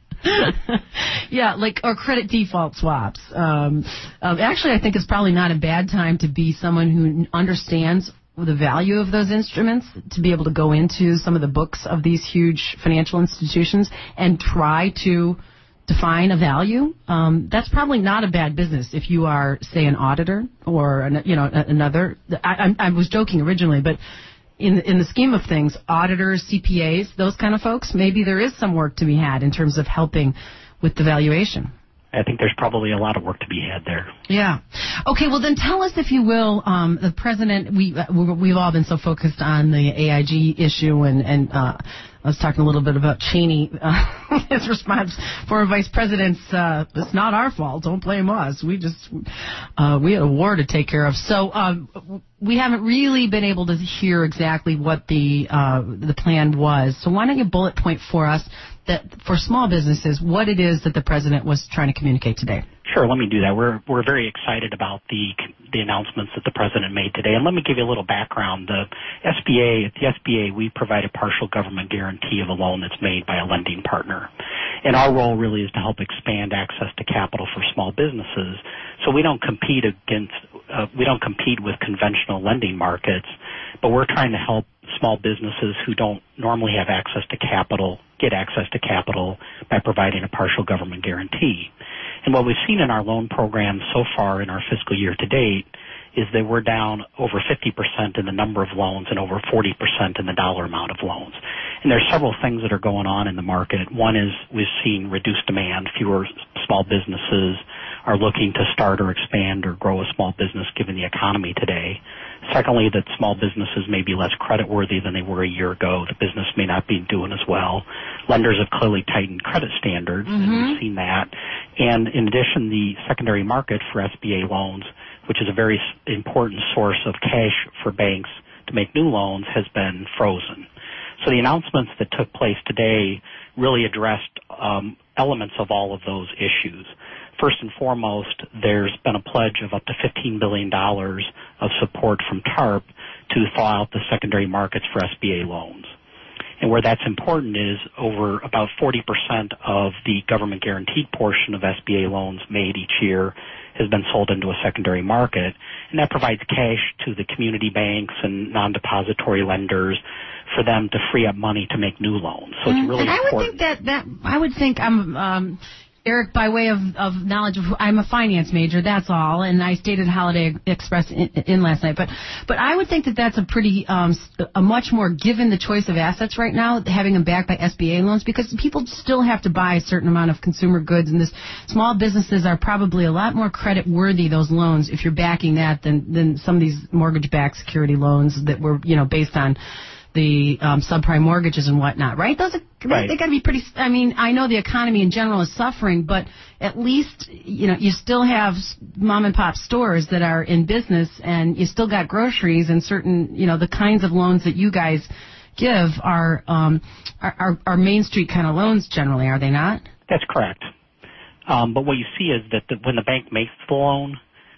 B: Yeah, like, or credit default swaps. Um, um, actually, I think it's probably not a bad time to be someone who understands the value of those instruments, to be able to go into some of the books of these huge financial institutions and try to define a value. Um, that's probably not a bad business if you are, say, an auditor or, an, you know, another. I, I, I was joking originally, but in in the scheme of things, auditors, C P As, those kind of folks, maybe there is some work to be had in terms of helping with the valuation.
J: I think there's probably a lot of work to be had there.
B: Yeah. Okay, well then tell us, if you will, um, the president, we, we've all been so focused on the A I G issue, and, and uh, I was talking a little bit about Cheney, uh, his response, former vice president's, uh, it's not our fault, don't blame us. We just, uh, we had a war to take care of. So um, we haven't really been able to hear exactly what the uh, the plan was. So why don't you bullet point for us that for small businesses, what it is that the president was trying to communicate today?
J: Sure, let me do that. We're we're very excited about the the announcements that the president made today. And let me give you a little background. The S B A, at the S B A, we provide a partial government guarantee of a loan that's made by a lending partner. And our role really is to help expand access to capital for small businesses. So we don't compete against, uh, we don't compete with conventional lending markets, but we're trying to help small businesses who don't normally have access to capital get access to capital by providing a partial government guarantee. And what we've seen in our loan program so far in our fiscal year to date is that we're down over fifty percent in the number of loans and over forty percent in the dollar amount of loans. And there's several things that are going on in the market. One is we've seen reduced demand. Fewer small businesses are looking to start or expand or grow a small business given the economy today. Secondly, that small businesses may be less creditworthy than they were a year ago. The business may not be doing as well. Lenders have clearly tightened credit standards, mm-hmm. and we've seen that. And in addition, the secondary market for S B A loans, which is a very important source of cash for banks to make new loans, has been frozen. So the announcements that took place today really addressed um, elements of all of those issues. First and foremost, there's been a pledge of up to fifteen billion dollars of support from TARP to thaw out the secondary markets for S B A loans. And where that's important is over about forty percent of the government guaranteed portion of S B A loans made each year has been sold into a secondary market, and that provides cash to the community banks and non-depository lenders for them to free up money to make new loans. So it's really
B: and I
J: important.
B: would think that, that I would think I'm um, Eric, by way of, of knowledge, of, I'm a finance major, that's all, and I stayed at Holiday Express in, in last night. But but I would think that that's a pretty, um, a much more, given the choice of assets right now, having them backed by S B A loans, because people still have to buy a certain amount of consumer goods, and this small businesses are probably a lot more credit worthy, those loans, if you're backing that, than, than some of these mortgage-backed security loans that were, you know, based on the um, subprime mortgages and whatnot, right? Those are,
J: right.
B: They, they got to be pretty. I mean, I know the economy in general is suffering, but at least you know you still have mom and pop stores that are in business, and you still got groceries and certain, you know, the kinds of loans that you guys give are um, are, are, are Main Street kind of loans generally, are they not?
J: That's correct. Um, but what you see is that the, when the bank makes the loan,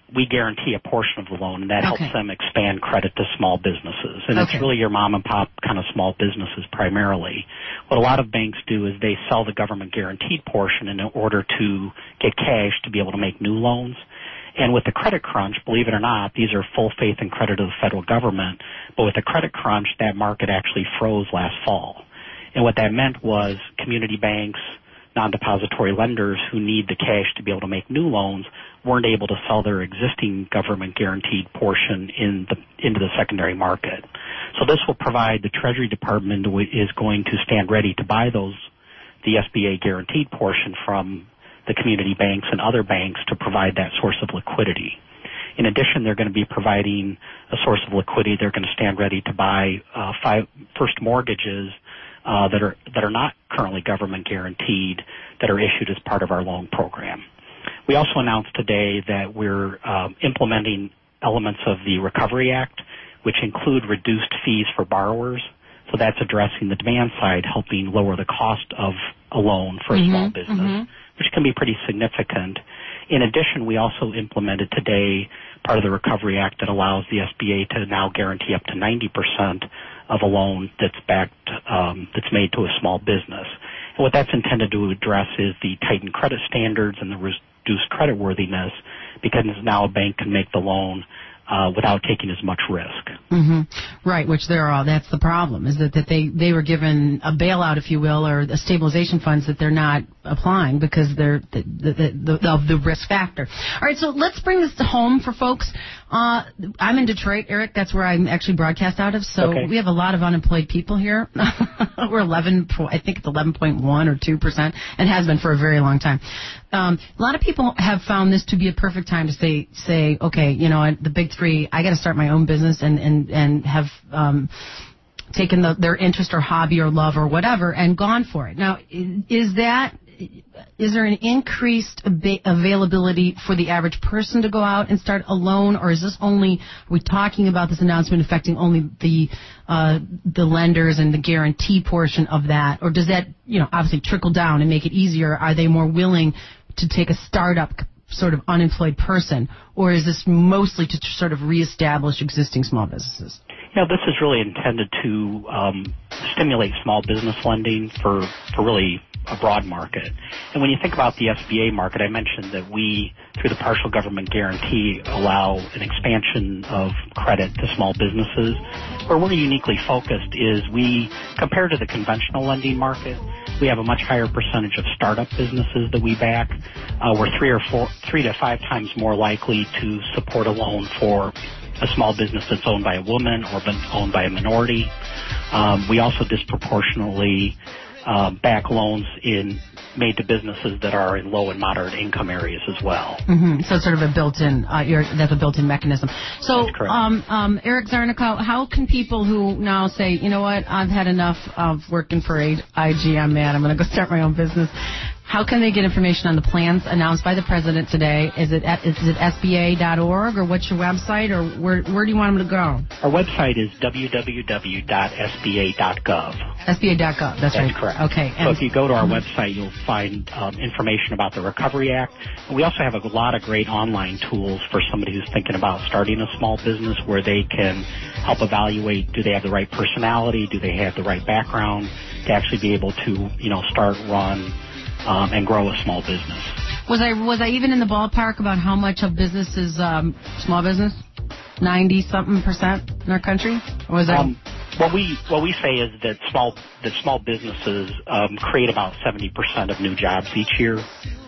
J: we guarantee a portion of the loan, and that
B: Okay.
J: helps them expand credit to small businesses. And
B: Okay.
J: it's really your mom and pop kind of small businesses primarily. What a lot of banks do is they sell the government guaranteed portion in order to get cash to be able to make new loans. And with the credit crunch, believe it or not, these are full faith and credit of the federal government. But with the credit crunch, that market actually froze last fall. And what that meant was community banks, non-depository lenders who need the cash to be able to make new loans weren't able to sell their existing government guaranteed portion in the, into the secondary market. So this will provide the Treasury Department is going to stand ready to buy those, the S B A guaranteed portion from the community banks and other banks to provide that source of liquidity. In addition, they're going to be providing a source of liquidity. They're going to stand ready to buy uh, five first mortgages uh, that are that are not currently government guaranteed that are issued as part of our loan program. We also announced today that we're um, implementing elements of the Recovery Act, which include reduced fees for borrowers. So that's addressing the demand side, helping lower the cost of a loan for a
B: Mm-hmm,
J: small business,
B: mm-hmm.
J: which can be pretty significant. In addition, we also implemented today part of the Recovery Act that allows the S B A to now guarantee up to ninety percent of a loan that's backed, um, that's made to a small business. And what that's intended to address is the tightened credit standards and the reduced creditworthiness, because now a bank can make the loan uh, without taking as much risk.
B: Mm-hmm. Right, which there are. That's the problem, is that, that they, they were given a bailout, if you will, or the stabilization funds that they're not applying because they're the, the, the, the, of the risk factor. All right, so let's bring this to home for folks. Uh, I'm in Detroit, Eric. That's where I'm actually broadcast out of. So
J: Okay.
B: we have a lot of unemployed people here. We're eleven, I think it's eleven point one or two percent, and has been for a very long time. Um, a lot of people have found this to be a perfect time to say, say, okay, you know, the big three, I got to start my own business and and and have um, taken the, their interest or hobby or love or whatever and gone for it. Now, is that is there an increased ab- availability for the average person to go out and start a loan, or is this only, are we talking about this announcement affecting only the uh, the lenders and the guarantee portion of that, or does that, you know, obviously trickle down and make it easier? Are they more willing to take a startup sort of unemployed person, or is this mostly to sort of reestablish existing small businesses?
J: You know, this is really intended to um, stimulate small business lending for, for really a broad market. And when you think about the S B A market, I mentioned that we, through the partial government guarantee, allow an expansion of credit to small businesses. Where we're uniquely focused is we, compared to the conventional lending market, we have a much higher percentage of startup businesses that we back. Uh, we're three or four, three to five times more likely to support a loan for a small business that's owned by a woman or been owned by a minority. Um, we also disproportionately uh, back loans in made to businesses that are in low and moderate income areas as well.
B: Mm-hmm. So it's sort of a built-in, uh, you're, that's a built-in mechanism. So,
J: That's correct.
B: um, um, Eric Zarnicow, how can people who now say, you know what, I've had enough of working for I G, I'm mad, I'm going to go start my own business. How can they get information on the plans announced by the president today? Is it at, is it S B A dot org, or what's your website, or where where do you want them to go?
J: Our website is w w w dot s b a dot gov.
B: S B A dot gov, that's,
J: That's
B: right.
J: correct.
B: Okay.
J: So if you go to our website, you'll find um, information about the Recovery Act. And we also have a lot of great online tools for somebody who's thinking about starting a small business, where they can help evaluate, do they have the right personality, do they have the right background to actually be able to, you know, start, run, Um, and grow a small business.
B: Was I was I even in the ballpark about how much of business is um, small business? Ninety something percent in our country? Or was that?
J: Um, what we what we say is that small that small businesses um, create about seventy percent of new jobs each year.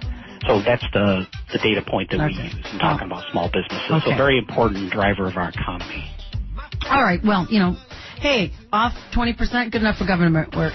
J: So that's the the data point that
B: Okay.
J: we use in talking
B: Oh.
J: about small businesses.
B: Okay.
J: So very important driver of our economy.
B: All right. Well, you know, hey, off twenty percent, good enough for government work.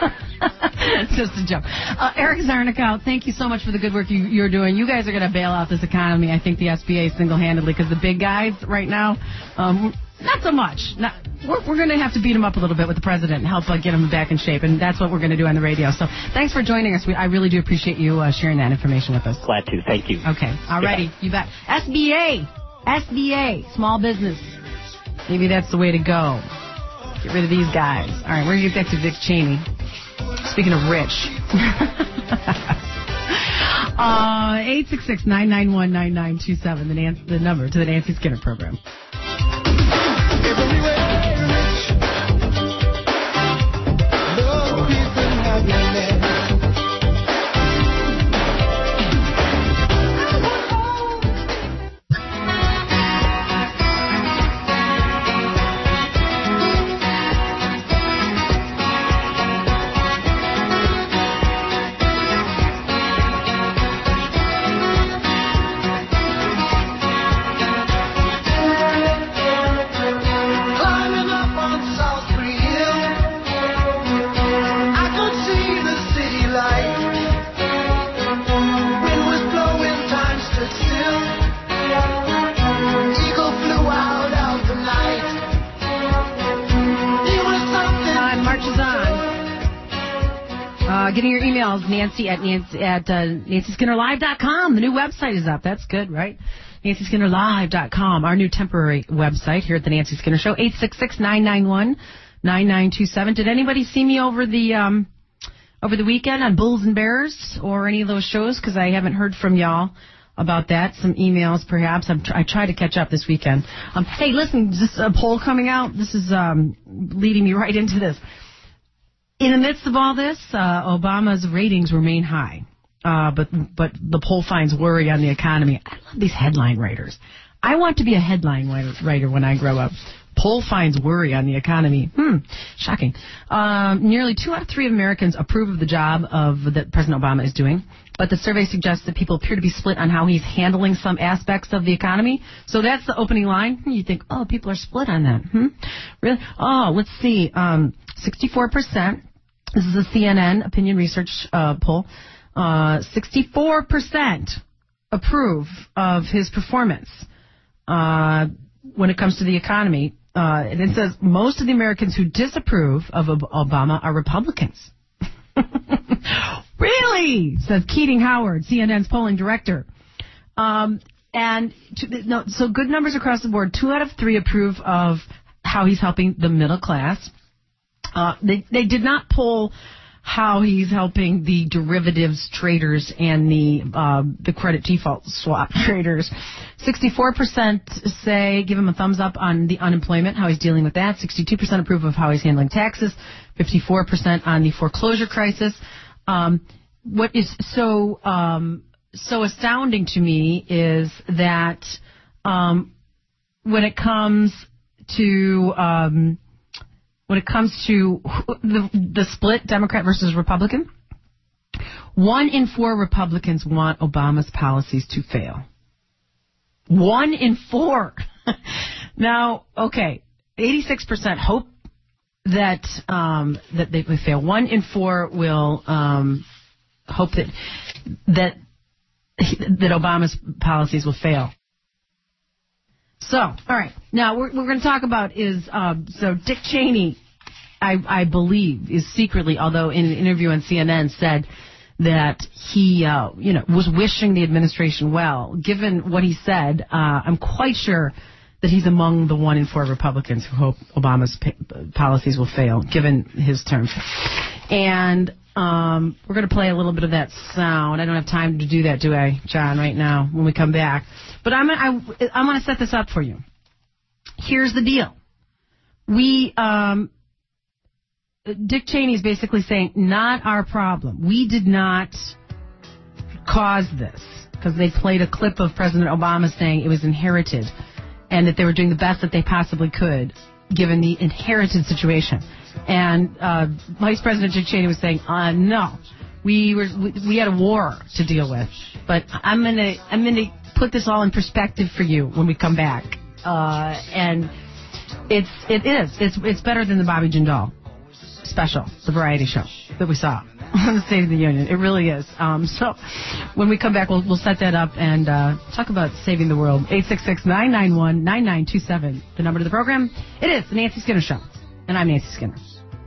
B: Just a joke. Uh, Eric Zarnicow, thank you so much for the good work you, you're doing. You guys are going to bail out this economy, I think, the S B A single-handedly, because the big guys right now, um, not so much. Not, we're we're going to have to beat them up a little bit with the president and help uh, get them back in shape, and that's what we're going to do on the radio. So thanks for joining us. We, I really do appreciate you uh, sharing that information with us.
J: Glad to. Thank you.
B: Okay. All righty. You bet. S B A. S B A. Small business. Maybe that's the way to go. Get rid of these guys. All right, we're going to get back to Dick Cheney. Speaking of rich. Uh, eight six six, nine nine one, nine nine two seven, the, Nan- the number to the Nancy Skinner program. Getting your emails, Nancy at Nancy at uh, Nancy Skinner Live dot com. The new website is up. That's good, right? Nancy Skinner Live dot com, our new temporary website here at the Nancy Skinner Show. eight six six, nine nine one, nine nine two seven. Did anybody see me over the um, over the weekend on Bulls and Bears or any of those shows? Because I haven't heard from y'all about that. Some emails, perhaps. I'm tr- I try to catch up this weekend. Um, hey, listen, this a poll coming out. This is um, leading me right into this. In the midst of all this, uh, Obama's ratings remain high, uh, but but the poll finds worry on the economy. I love these headline writers. I want to be a headline writer when I grow up. Poll finds worry on the economy. Hmm, shocking. Um, nearly two out of three Americans approve of the job of that President Obama is doing, but the survey suggests that people appear to be split on how he's handling some aspects of the economy. So that's the opening line. You think, oh, people are split on that. Hmm? Really? Oh, let's see. Um, sixty-four percent. This is a C N N opinion research uh, poll. Uh, sixty-four percent approve of his performance uh, when it comes to the economy. Uh, and it says most of the Americans who disapprove of Ob- Obama are Republicans. Really? Says Keating Howard, C N N's polling director. Um, and to, no, so good numbers across the board. Two out of three approve of how he's helping the middle class. Uh, they, they did not poll how he's helping the derivatives traders and the uh, the credit default swap traders. sixty-four percent say give him a thumbs up on the unemployment, how he's dealing with that. sixty-two percent approve of how he's handling taxes. fifty-four percent on the foreclosure crisis. Um, what is so um, so astounding to me is that um, when it comes to um, When it comes to the, the split, Democrat versus Republican, one in four Republicans want Obama's policies to fail. One in four. Now, okay, eighty-six percent hope that um, that they will fail. One in four will um, hope that that that Obama's policies will fail. So, all right. Now, what we're going to talk about is, um, so Dick Cheney, I, I believe, is secretly, although in an interview on C N N, said that he, uh, you know, was wishing the administration well. Given what he said, uh, I'm quite sure that he's among the one in four Republicans who hope Obama's p- policies will fail, given his terms. And um, we're going to play a little bit of that sound. I don't have time to do that, do I, John, right now when we come back? But I'm I, I'm going to set this up for you. Here's the deal. We, um, Dick Cheney is basically saying, not our problem. We did not cause this, because they played a clip of President Obama saying it was inherited and that they were doing the best that they possibly could given the inherited situation. And uh, Vice President Dick Cheney was saying, uh, no, we were we, we had a war to deal with. But I'm gonna I'm gonna put this all in perspective for you when we come back. Uh, and it's it is it's it's better than the Bobby Jindal special, the variety show that we saw on the State of the Union. It really is. Um, so when we come back, we'll we'll set that up and uh, talk about saving the world. eight six six, nine nine one, nine nine two seven, the number to the program. It is the Nancy Skinner Show, and I'm Nancy Skinner.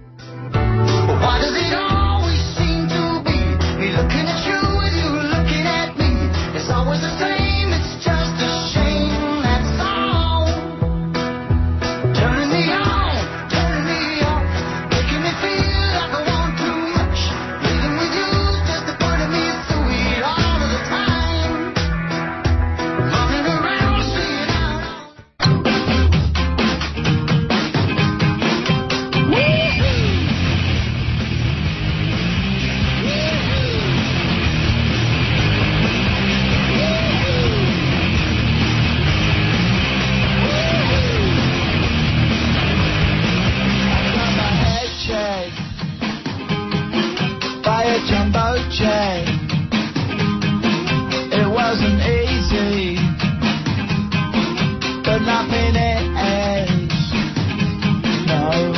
A: Why does it always seem to be me looking at you and you looking at me? It's always the same, it's just a shame, that's all. Turning me on, turning me off, making me feel like I want too much. Living with you's just the point of me sweet all of the
K: check. It wasn't easy, but nothing is. No.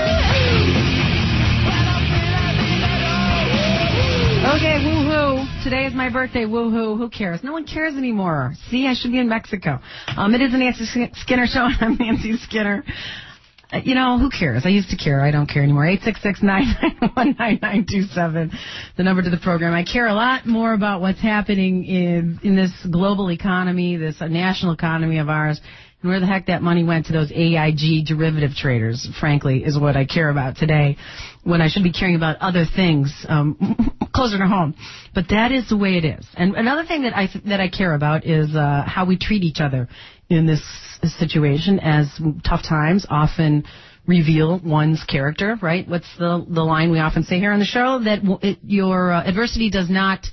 B: Okay, woohoo. Today is my birthday, woohoo. Who cares? No one cares anymore. See, I should be in Mexico. Um, it is the Nancy Skinner Show, and I'm Nancy Skinner. Uh, you know, who cares? I used to care. I don't care anymore. eight six six, nine nine one, nine nine two seven, the number to the program. I care a lot more about what's happening in, in this global economy, this uh, national economy of ours, and where the heck that money went to those A I G derivative traders, frankly, is what I care about today, when I should be caring about other things um, closer to home. But that is the way it is. And another thing that I that I care about is uh, how we treat each other in this situation, as tough times often reveal one's character, right? What's the the line we often say here on the show? That it, your uh, adversity does not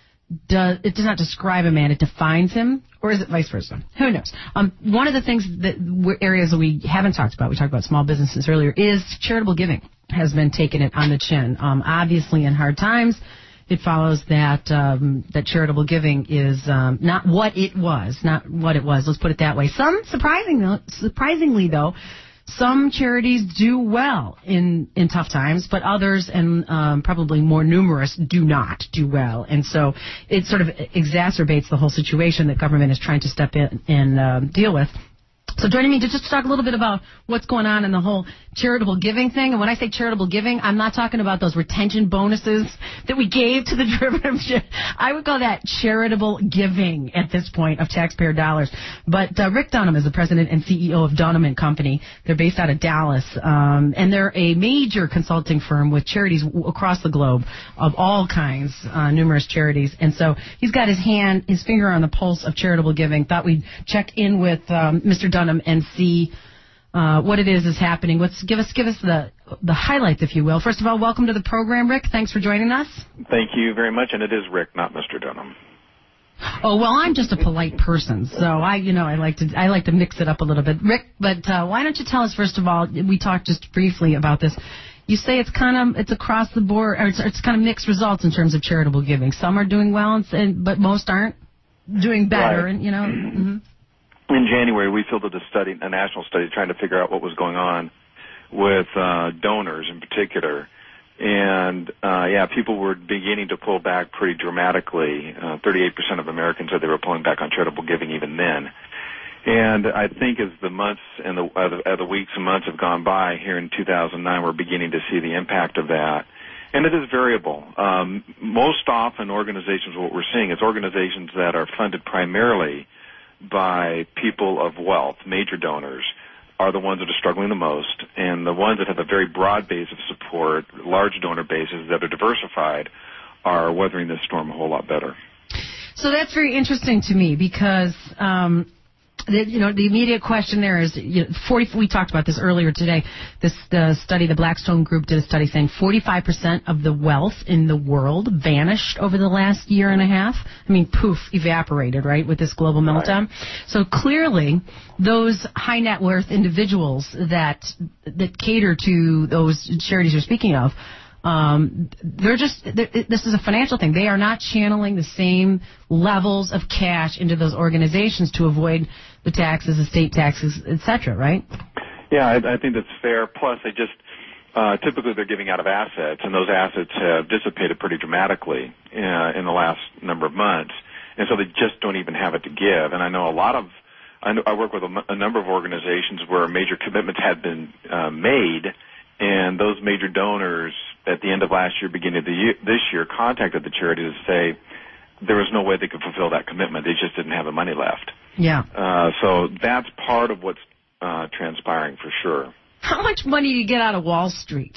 B: does it does not describe a man, it defines him. Or is it vice versa? Who knows? Um, one of the things that areas that we haven't talked about, we talked about small businesses earlier, is charitable giving has been taking it on the chin. Um, obviously, in hard times, it follows that um, that charitable giving is um, not what it was, not what it was. Let's put it that way. Some surprising, surprisingly though, some charities do well in, in tough times, but others, and um, probably more numerous, do not do well. And so it sort of exacerbates the whole situation that government is trying to step in and uh, deal with. So joining me to just talk a little bit about what's going on in the whole charitable giving thing. And when I say charitable giving, I'm not talking about those retention bonuses that we gave to the derivative. I would call that charitable giving at this point of taxpayer dollars. But uh, Rick Dunham is the president and C E O of Dunham and Company. They're based out of Dallas, um, and they're a major consulting firm with charities across the globe of all kinds, uh, numerous charities. And so he's got his hand, his finger on the pulse of charitable giving. Thought we'd check in with um, Mister Dunham and see uh, what it is is happening. Let's give us give us the the highlights, if you will. First of all, welcome to the program, Rick. Thanks for joining us.
L: Thank you very much, and it is Rick, not Mister Dunham.
B: Oh well, I'm just a polite person, so I, you know, I like to I like to mix it up a little bit, Rick. But uh, why don't you tell us first of all? We talked just briefly about this. You say it's kind of it's across the board, or it's, it's kind of mixed results in terms of charitable giving. Some are doing well, and, and but most aren't doing better,
L: Right.
B: and you know. Mm-hmm.
L: In January, we fielded a study, a national study, trying to figure out what was going on with uh, donors in particular. And, uh, yeah, people were beginning to pull back pretty dramatically. Uh, thirty-eight percent of Americans said they were pulling back on charitable giving even then. And I think as the months and the, uh, the, uh, the weeks and months have gone by here in two thousand nine, we're beginning to see the impact of that. And it is variable. Um, most often organizations, what we're seeing is organizations that are funded primarily by people of wealth, major donors, are the ones that are struggling the most, and the ones that have a very broad base of support, large donor bases that are diversified, are weathering this storm a whole lot better.
B: So that's very interesting to me because, um, the, you know, the immediate question there is, you know, forty. We talked about this earlier today. This the study, the Blackstone Group did a study saying forty-five percent of the wealth in the world vanished over the last year and a half. I mean, poof, evaporated, right, with this global meltdown. Right. So clearly, those high net worth individuals that that cater to those charities you're speaking of, Um, they're just, they're, this is a financial thing. They are not channeling the same levels of cash into those organizations to avoid the taxes, the state taxes, et cetera, right?
L: Yeah, I, I think that's fair. Plus, they just, uh, typically they're giving out of assets, and those assets have dissipated pretty dramatically uh, in the last number of months. And so they just don't even have it to give. And I know a lot of, I, know, I work with a, a number of organizations where major commitments had been uh, made, and those major donors at the end of last year, beginning of the year, this year, contacted the charity to say there was no way they could fulfill that commitment. They just didn't have the money left.
B: Yeah.
L: Uh, so that's part of what's uh, transpiring for sure.
B: How much money do you get out of Wall Street?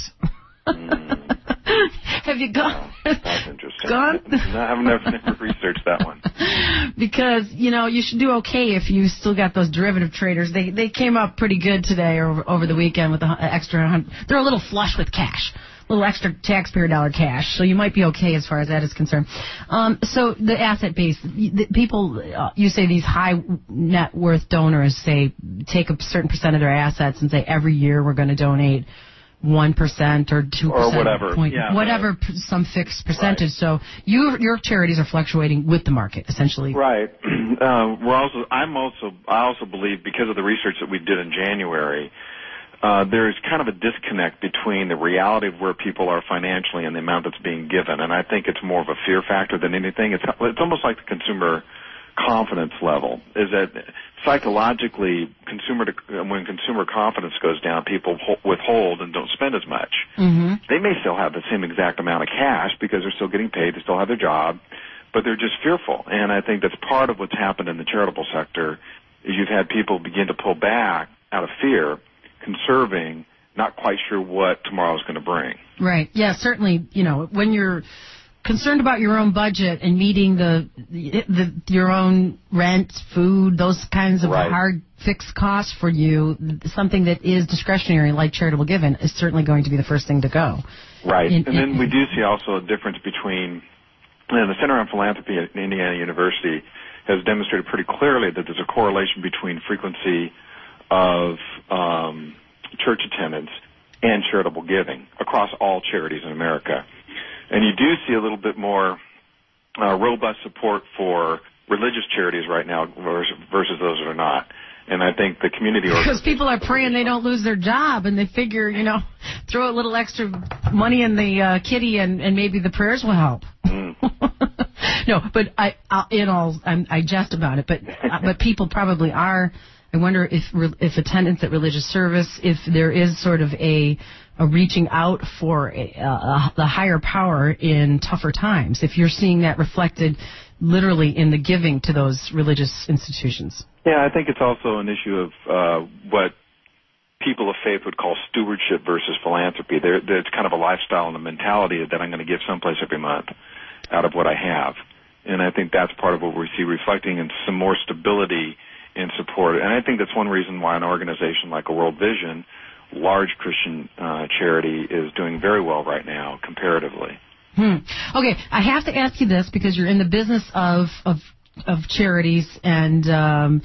L: Mm.
B: Have you gone?
L: Oh, that's interesting.
B: Gone?
L: No, I've never, never researched that one.
B: Because, you know, you should do okay if you still got those derivative traders. They they came up pretty good today over, over the weekend with the extra. They're a little flush with cash. A little extra taxpayer dollar cash, so you might be okay as far as that is concerned. Um, so the asset base, the people, uh, you say these high net worth donors say take a certain percent of their assets and say every year we're going to donate one percent or two percent.
L: Or whatever.
B: Point,
L: yeah,
B: whatever, p- some fixed percentage. Right. So you, your charities are fluctuating with the market, essentially.
L: Right. Uh, we're also, I'm also, I also believe because of the research that we did in January, uh, there's kind of a disconnect between the reality of where people are financially and the amount that's being given. And I think it's more of a fear factor than anything. It's, it's almost like the consumer confidence level is that psychologically consumer to, when consumer confidence goes down, people withhold and don't spend as much.
B: Mm-hmm.
L: They may still have the same exact amount of cash because they're still getting paid, they still have their job, but they're just fearful. And I think that's part of what's happened in the charitable sector is you've had people begin to pull back out of fear, conserving, not quite sure what tomorrow's going to bring.
B: Right. Yeah, certainly, you know, when you're concerned about your own budget and meeting the, the, the your own rent, food, those kinds of
L: right.
B: hard fixed costs for you, something that is discretionary like charitable giving is certainly going to be the first thing to go.
L: Right.
B: In,
L: and then
B: in,
L: we do see also a difference between, you know, the Center on Philanthropy at Indiana University has demonstrated pretty clearly that there's a correlation between frequency of um, church attendance and charitable giving across all charities in America. And you do see a little bit more uh, robust support for religious charities right now versus, versus those that are not. And I think the community...
B: Because people are praying they don't lose their job, and they figure, you know, throw a little extra money in the uh, kitty and, and maybe the prayers will help.
L: Mm.
B: No, but I, I in all, I'm, I jest about it, but uh, but people probably are... I wonder if if attendance at religious service, if there is sort of a, a reaching out for a, a, the higher power in tougher times, if you're seeing that reflected literally in the giving to those religious institutions.
L: Yeah, I think it's also an issue of uh, what people of faith would call stewardship versus philanthropy. There, there's kind of a lifestyle and a mentality that I'm going to give someplace every month out of what I have. And I think that's part of what we see reflecting in some more stability in support. And I think that's one reason why an organization like a World Vision, large Christian uh, charity, is doing very well right now comparatively.
B: Hmm. Okay, I have to ask you this because you're in the business of of, of charities, and um,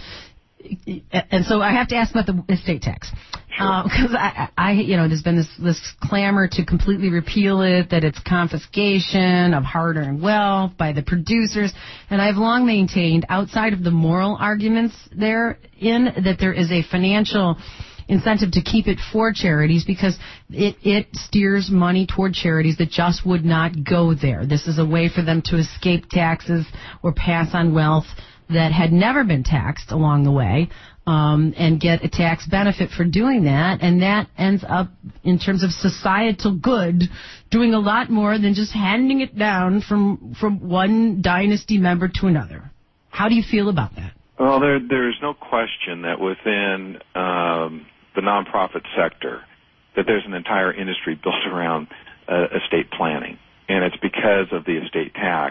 B: and so I have to ask about the estate tax. Because uh, I, I, you know, there's been this, this clamor to completely repeal it, that it's confiscation of hard-earned wealth by the producers, and I've long maintained, outside of the moral arguments therein, that there is a financial incentive to keep it for charities because it, it steers money toward charities that just would not go there. This is a way for them to escape taxes or pass on wealth that had never been taxed along the way. Um, and get a tax benefit for doing that, and that ends up, in terms of societal good, doing a lot more than just handing it down from from one dynasty member to another. How do you feel about that?
L: Well, there there's no question that within um, the nonprofit sector, that there's an entire industry built around uh, estate planning, and it's because of the estate tax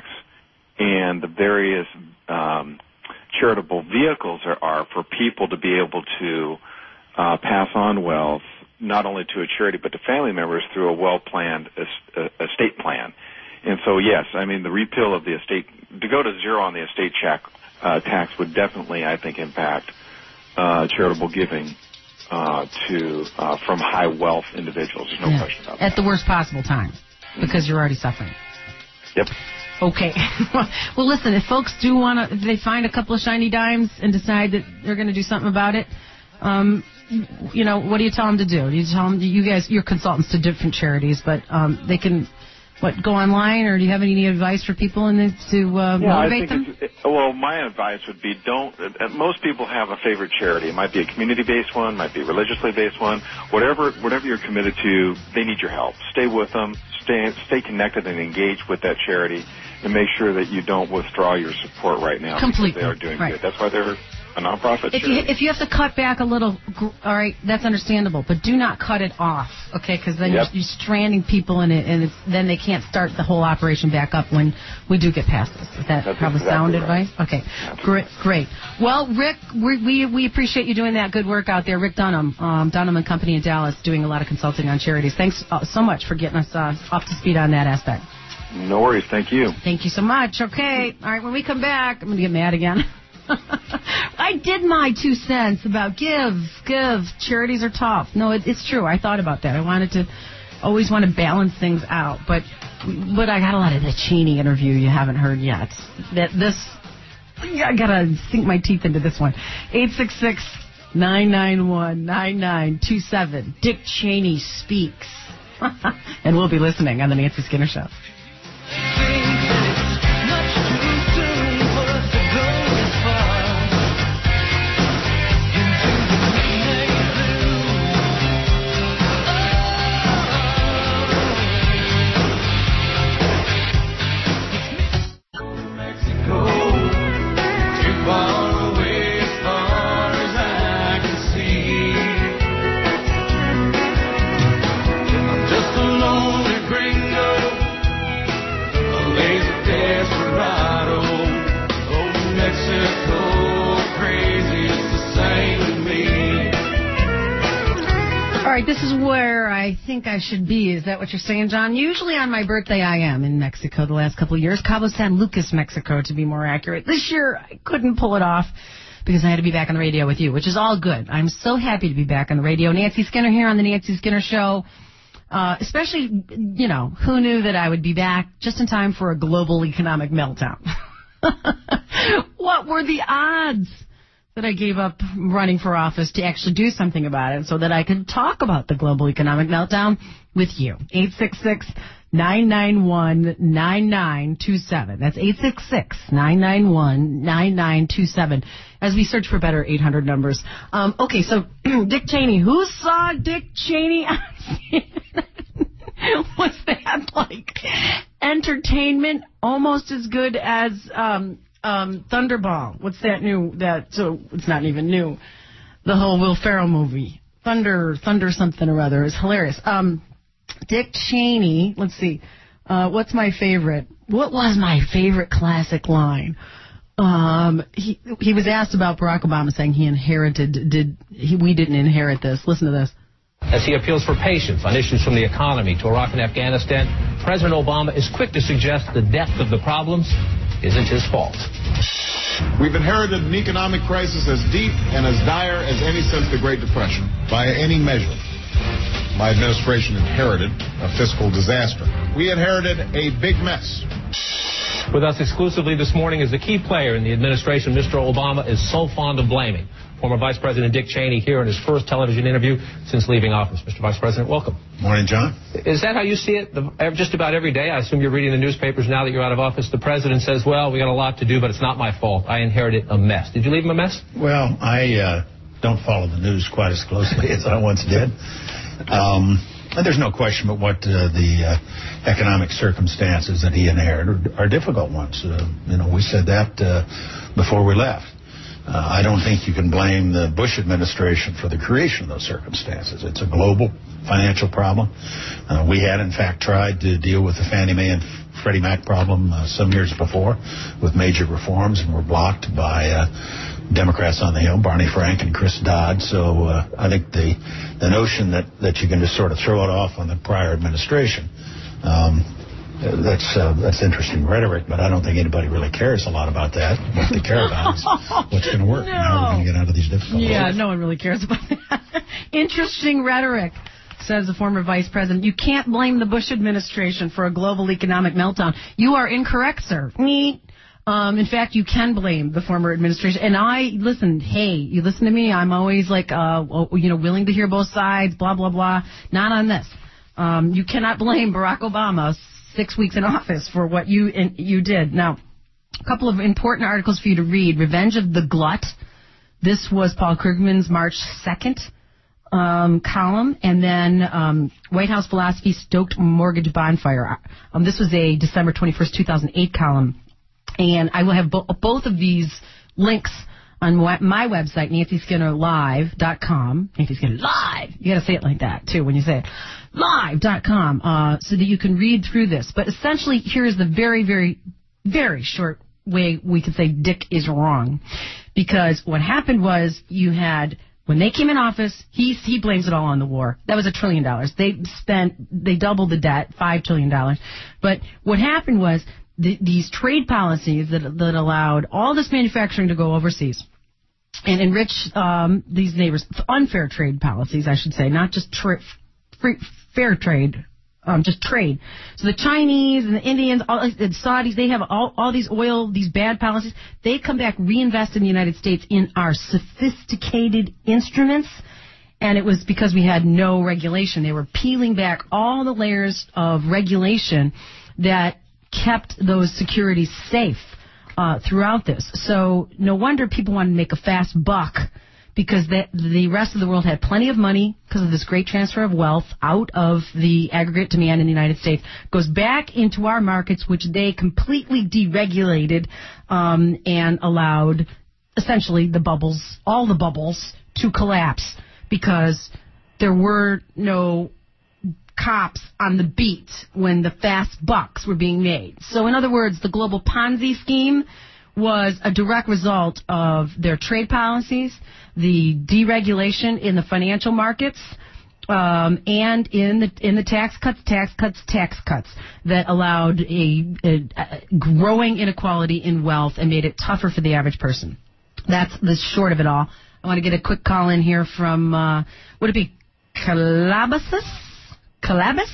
L: and the various um, charitable vehicles there are for people to be able to uh, pass on wealth, not only to a charity but to family members through a well-planned es- estate plan. And so, yes, I mean, the repeal of the estate, to go to zero on the estate check, uh, tax would definitely, I think, impact uh, charitable giving uh, to uh, from high wealth individuals. There's no
B: yeah.
L: question about
B: At
L: that.
B: At the worst possible time, because you're already suffering.
L: Yep.
B: Okay. Well, listen, if folks do want to, if they find a couple of shiny dimes and decide that they're going to do something about it, um, you know, what do you tell them to do? Do you tell them, you guys, you're consultants to different charities, but um, they can, what, go online, or do you have any advice for people in this to uh,
L: yeah,
B: motivate
L: I think
B: them?
L: It's, it, well, my advice would be don't, uh, most people have a favorite charity. It might be a community-based one, might be a religiously-based one. Whatever whatever you're committed to, they need your help. Stay with them, stay, stay connected and engaged with that charity, and make sure that you don't withdraw your support right now.
B: Completely.
L: Because they are doing
B: right.
L: good. That's why they're a nonprofit
B: if
L: charity.
B: you, if you have to cut back a little, all right, that's understandable, but do not cut it off, okay, because then
L: Yep.
B: you're, you're stranding people in it, and it's, then they can't start the whole operation back up when we do get past this. Is that
L: That's
B: probably
L: exactly
B: sound
L: right.
B: advice? Okay, great, great. Well, Rick, we, we we appreciate you doing that good work out there. Rick Dunham, um, Dunham and Company in Dallas, doing a lot of consulting on charities. Thanks uh, so much for getting us uh, up to speed on that aspect.
L: No worries. Thank you.
B: Thank you so much. Okay. All right. When we come back, I'm going to get mad again. I did my two cents about give, give. Charities are tough. No, it, it's true. I thought about that. I wanted to always want to balance things out, but but I got a lot of the Cheney interview you haven't heard yet. That this, I gotta sink my teeth into this one. eight six six, nine nine one, nine nine two seven. Dick Cheney speaks, and we'll be listening on the Nancy Skinner Show. This is where I think I should be. Is that what you're saying, John? Usually on my birthday I am in Mexico the last couple of years. Cabo San Lucas, Mexico, to be more accurate. This year I couldn't pull it off because I had to be back on the radio with you, which is all good. I'm so happy to be back on the radio. Nancy Skinner here on the Nancy Skinner Show. Uh, especially, you know, who knew that I would be back just in time for a global economic meltdown? What were the odds that I gave up running for office to actually do something about it so that I could talk about the global economic meltdown with you? eight six six, nine nine one, nine nine two seven. That's eight six six, nine nine one, nine nine two seven as we search for better eight hundred numbers. Um, okay, so Dick Cheney. Who saw Dick Cheney? Was that like entertainment almost as good as... Um, Um, Thunderball. What's that new? That so it's not even new. The whole Will Ferrell movie, Thunder, Thunder something or other, is hilarious. Um, Dick Cheney. Let's see. Uh, what's my favorite? What was my favorite classic line? Um, he he was asked about Barack Obama saying he inherited. Did he? We didn't inherit this. Listen to this.
H: As he appeals for patience on issues from the economy to Iraq and Afghanistan, President Obama is quick to suggest the depth of the problems isn't his fault.
C: We've inherited an economic crisis as deep and as dire as any since the Great Depression. By any measure, my administration inherited a fiscal disaster. We inherited a big mess.
H: With us exclusively this morning is the key player in the administration Mister Obama is so fond of blaming. Former Vice President Dick Cheney here in his first television interview since leaving office. Mister Vice President, welcome.
I: Morning, John.
H: Is that how you see it? The, just about every day, I assume you're reading the newspapers now that you're out of office. The president says, well, we got a lot to do, but it's not my fault. I inherited a mess. Did you leave him a mess?
I: Well, I uh, don't follow the news quite as closely as I once did. Um, and there's no question but what uh, the uh, economic circumstances that he inherited are, are difficult ones. Uh, you know, we said that uh, before we left. Uh, I don't think you can blame the Bush administration for the creation of those circumstances. It's a global financial problem. Uh, we had, in fact, tried to deal with the Fannie Mae and Freddie Mac problem uh, some years before with major reforms, and were blocked by uh, Democrats on the Hill, Barney Frank and Chris Dodd. So uh, I think the the notion that, that you can just sort of throw it off on the prior administration, um, That's uh, that's interesting rhetoric, but I don't think anybody really cares a lot about that. What they care about is what's going to work
B: no.
I: and how we're going to get out of these difficulties.
B: Yeah, no one really cares about that. Interesting rhetoric, says the former vice president. You can't blame the Bush administration for a global economic meltdown. You are incorrect, sir. Me. Um, in fact, you can blame the former administration. And I, listen, hey, you listen to me. I'm always like, uh, you know, willing to hear both sides, blah, blah, blah. Not on this. Um, you cannot blame Barack Obama six weeks in office for what you in, you did. Now, a couple of important articles for you to read. Revenge of the Glut. This was Paul Krugman's March second um, column. And then um, White House Philosophy Stoked Mortgage Bonfire. Um, this was a December twenty-first, two thousand eight column. And I will have bo- both of these links on my website, Nancy Skinner Live dot com. Nancy Skinner Live. You got to say it like that, too, when you say it. Live dot com, uh, so that you can read through this. But essentially, here's the very, very, very short way we could say Dick is wrong. Because what happened was you had, when they came in office, he he blames it all on the war. That was a trillion dollars. They spent, they doubled the debt, five trillion dollars. But what happened was th- these trade policies that that allowed all this manufacturing to go overseas and enrich um, these neighbors. Unfair trade policies, I should say, not just tra- free, fair trade. Um, just trade. So the Chinese and the Indians, all, the Saudis, they have all, all these oil, these bad policies. They come back, reinvest in the United States in our sophisticated instruments, and it was because we had no regulation. They were peeling back all the layers of regulation that kept those securities safe uh, throughout this. So no wonder people wanted to make a fast buck, because the, the rest of the world had plenty of money because of this great transfer of wealth out of the aggregate demand in the United States, goes back into our markets, which they completely deregulated um, and allowed essentially the bubbles, all the bubbles, to collapse because there were no cops on the beat when the fast bucks were being made. So in other words, the global Ponzi scheme was a direct result of their trade policies, the deregulation in the financial markets, um, and in the in the tax cuts, tax cuts, tax cuts that allowed a, a, a growing inequality in wealth and made it tougher for the average person. That's the short of it all. I want to get a quick call in here from, uh, would it be Calabasas? Calabas?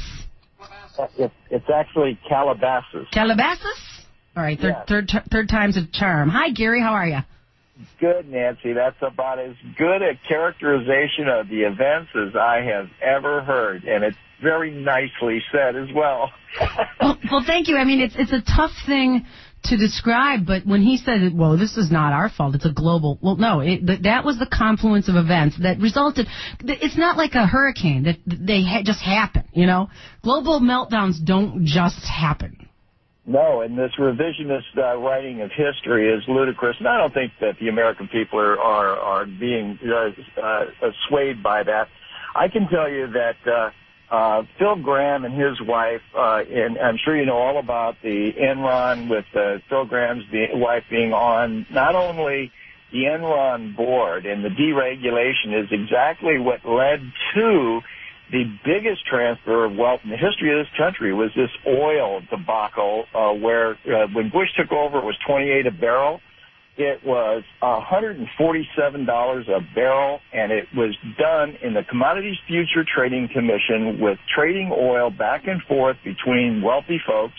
M: It's, it's actually Calabasas.
B: Calabasas? All right, third,
M: Yes.
B: third, third time's a charm. Hi, Gary, how are you?
M: Good, Nancy. That's about as good a characterization of the events as I have ever heard, and it's very nicely said as well.
B: well, well, thank you. I mean, it's it's a tough thing to describe, but when he said, well, this is not our fault, it's a global, well, no, it, th- that was the confluence of events that resulted, it's not like a hurricane that they ha- just happen, you know? Global meltdowns don't just happen.
M: No, and this revisionist uh, writing of history is ludicrous, and I don't think that the American people are are, are being uh, uh, swayed by that. I can tell you that uh, uh, Phil Gramm and his wife, uh, and I'm sure you know all about the Enron with uh, Phil Gramm's be- wife being on not only the Enron board, and the deregulation is exactly what led to the biggest transfer of wealth in the history of this country was this oil debacle, uh, where uh, when Bush took over, it was twenty-eight a barrel. It was one hundred forty-seven dollars a barrel, and it was done in the Commodities Future Trading Commission with trading oil back and forth between wealthy folks.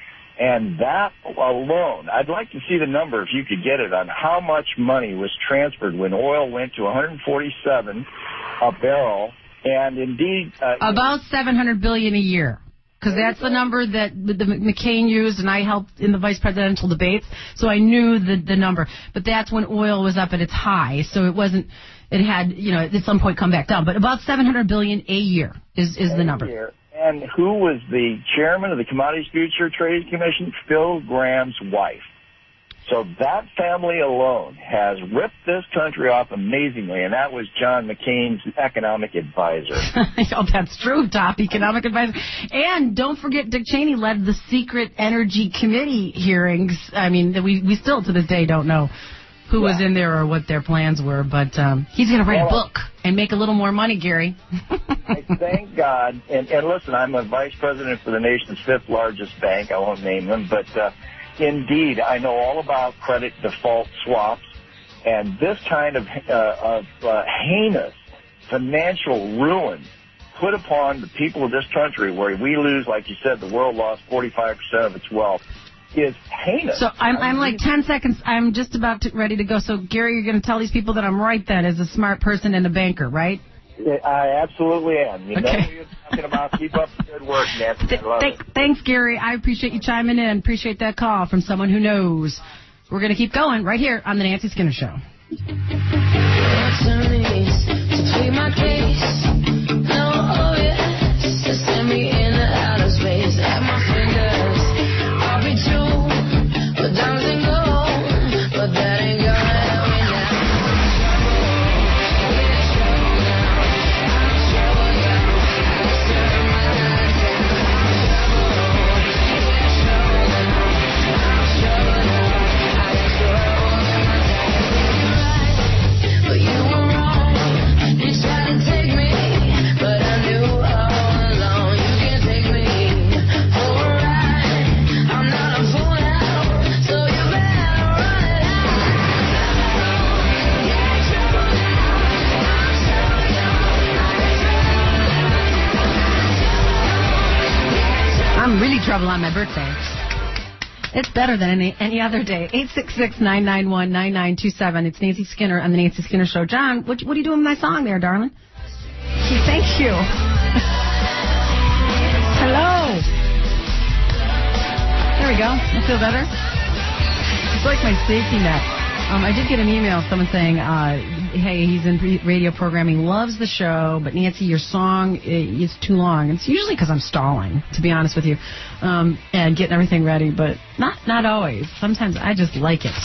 M: And that alone, I'd like to see the number, if you could get it, on how much money was transferred when oil went to one hundred forty-seven a barrel. And indeed, uh,
B: about seven hundred billion dollars a year, because that's the number that the, the McCain used, and I helped in the vice presidential debates, so I knew the the number. But that's when oil was up at its high, so it wasn't. It had, you know, at some point come back down. But about seven hundred billion dollars a year is is the number.
M: Year. And who was the chairman of the Commodities Future Trading Commission? Phil Gramm's wife. So that family alone has ripped this country off amazingly, and that was John McCain's economic advisor.
B: Oh, that's true, top economic advisor. And don't forget, Dick Cheney led the secret energy committee hearings. I mean, we we still to this day don't know who yeah. was in there or what their plans were, but um, he's going to write well, a book and make a little more money, Gary.
M: I thank God. And, and listen, I'm a vice president for the nation's fifth largest bank. I won't name them, but... Uh, Indeed, I know all about credit default swaps, and this kind of, uh, of uh, heinous financial ruin put upon the people of this country, where we lose, like you said, the world lost forty-five percent of its wealth, is heinous.
B: So I'm, I'm like ten seconds. I'm just about to, ready to go. So, Gary, you're going to tell these people that I'm right then as a smart person and a banker, right?
M: I absolutely am. You
B: okay.
M: know what you're talking about. Keep up the good work, Nancy.
B: Th-
M: I love
B: th-
M: it.
B: Thanks, Gary. I appreciate you chiming in. Appreciate that call from someone who knows. We're going to keep going right here on The Nancy Skinner Show. I'm really trouble on my birthday. It's better than any any other day. eight six six, nine nine one, nine nine two seven. It's Nancy Skinner on the Nancy Skinner Show. John, what, what are you doing with my song there, darling? Thank you. Hello. There we go. I feel better. It's like my safety net. Um, I did get an email, someone saying, uh, hey, he's in radio programming, loves the show, but Nancy, your song is too long. It's usually because I'm stalling, to be honest with you, um, and getting everything ready, but not not always. Sometimes I just like it.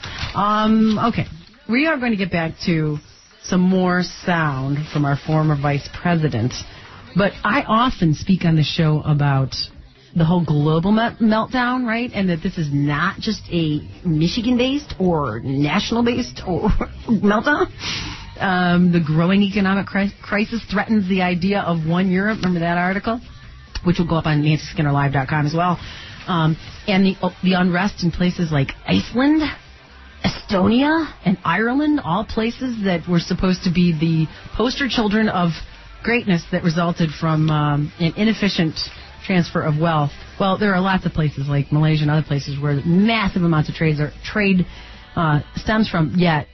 B: Um, okay, we are going to get back to some more sound from our former vice president, but I often speak on the show about the whole global me- meltdown, right? And that this is not just a Michigan-based or national-based or meltdown. Um, the growing economic cri- crisis threatens the idea of one Europe. Remember that article? Which will go up on Nancy Skinner Live dot com as well. Um, and the uh, the unrest in places like Iceland, Estonia, and Ireland, all places that were supposed to be the poster children of greatness that resulted from um, an inefficient transfer of wealth. Well, there are lots of places like Malaysia and other places where massive amounts of trades are, trade uh, stems from, yet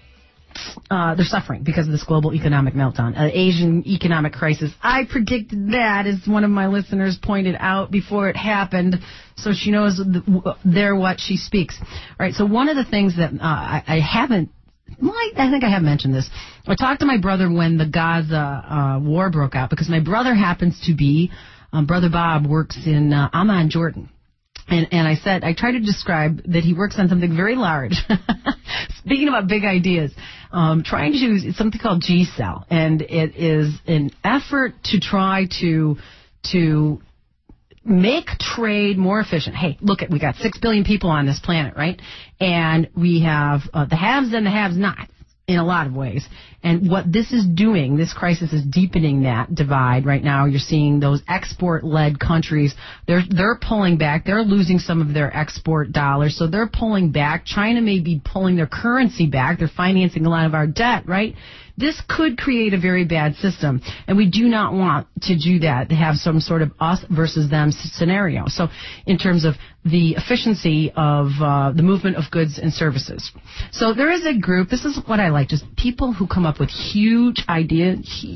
B: uh, they're suffering because of this global economic meltdown. Uh, Asian economic crisis. I predicted that, as one of my listeners pointed out before it happened, so she knows the, they're what she speaks. All right, so one of the things that uh, I, I haven't Well, I, I think I have mentioned this. I talked to my brother when the Gaza uh, war broke out because my brother happens to be Um, Brother Bob works in uh, Amman, Jordan. And, and I said, I try to describe that he works on something very large. Speaking about big ideas, um, trying to use something called G-Cell. And it is an effort to try to to make trade more efficient. Hey, look, at we got six billion people on this planet, right? And we have uh, the haves and the have-nots in a lot of ways. And what this is doing, this crisis is deepening that divide right now. You're seeing those export-led countries, they're they're pulling back. They're losing some of their export dollars, so they're pulling back. China may be pulling their currency back. They're financing a lot of our debt, right? This could create a very bad system, and we do not want to do that, to have some sort of us versus them scenario. So in terms of the efficiency of uh, the movement of goods and services. So there is a group, this is what I like, just people who come up with huge ideas,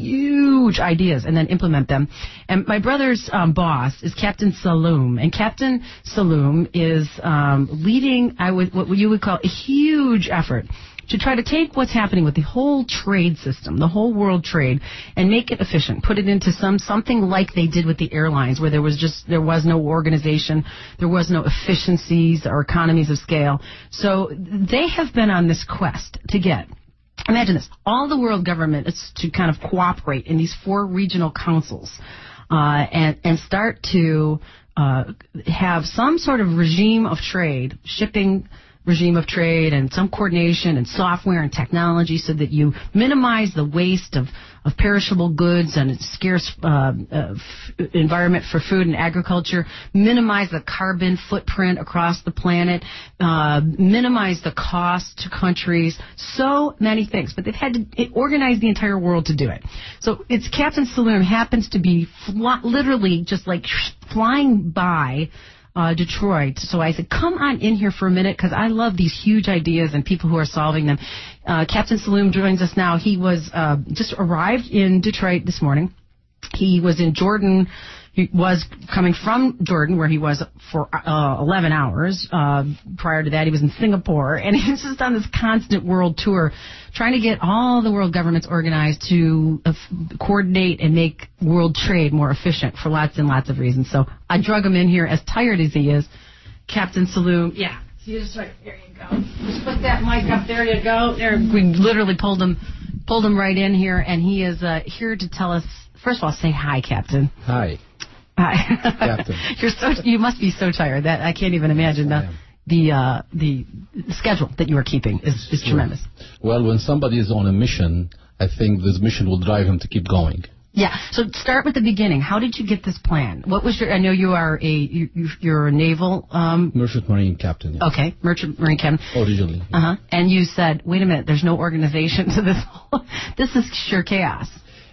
B: huge ideas, and then implement them. And my brother's um, boss is Captain Saloom, and Captain Saloom is um, leading, I would what you would call a huge effort to try to take what's happening with the whole trade system, the whole world trade, and make it efficient. Put it into some something like they did with the airlines, where there was just there was no organization, there was no efficiencies or economies of scale. So they have been on this quest to get. Imagine this: all the world government is to kind of cooperate in these four regional councils, uh, and and start to uh, have some sort of regime of trade, shipping regime of trade, and some coordination and software and technology so that you minimize the waste of, of perishable goods and scarce uh, uh, f- environment for food and agriculture, minimize the carbon footprint across the planet, uh, minimize the cost to countries, so many things. But they've had to it, organize the entire world to do it. So it's Captain Saloom happens to be fl- literally just like flying by Uh, Detroit. So I said, come on in here for a minute, because I love these huge ideas and people who are solving them. Uh, Captain Saloom joins us now. He was uh, just arrived in Detroit this morning. He was in Jordan. He was coming from Jordan, where he was for uh, eleven hours. Uh, prior to that, he was in Singapore. And he's just on this constant world tour, trying to get all the world governments organized to uh, coordinate and make world trade more efficient for lots and lots of reasons. So I drug him in here, as tired as he is. Captain Saloom, yeah. See, just right, there you go. Just put that mic up. There you go. There, we literally pulled him, pulled him right in here, and he is uh, here to tell us. First of all, say hi, Captain.
N: Hi.
B: Hi.
N: Captain.
B: You're so you must be so tired that I can't even imagine the the uh, the schedule that you are keeping is, is
N: Sure.
B: tremendous.
N: Well, when somebody is on a mission, I think this mission will drive him to keep going.
B: Yeah. So start with the beginning. How did you get this plan? What was your? I know you are a you, you're a naval. Um,
N: Merchant Marine captain. Yeah.
B: Okay, merchant marine captain.
N: Originally.
B: Uh huh. And you said, wait a minute, there's no organization to this. This is sure chaos.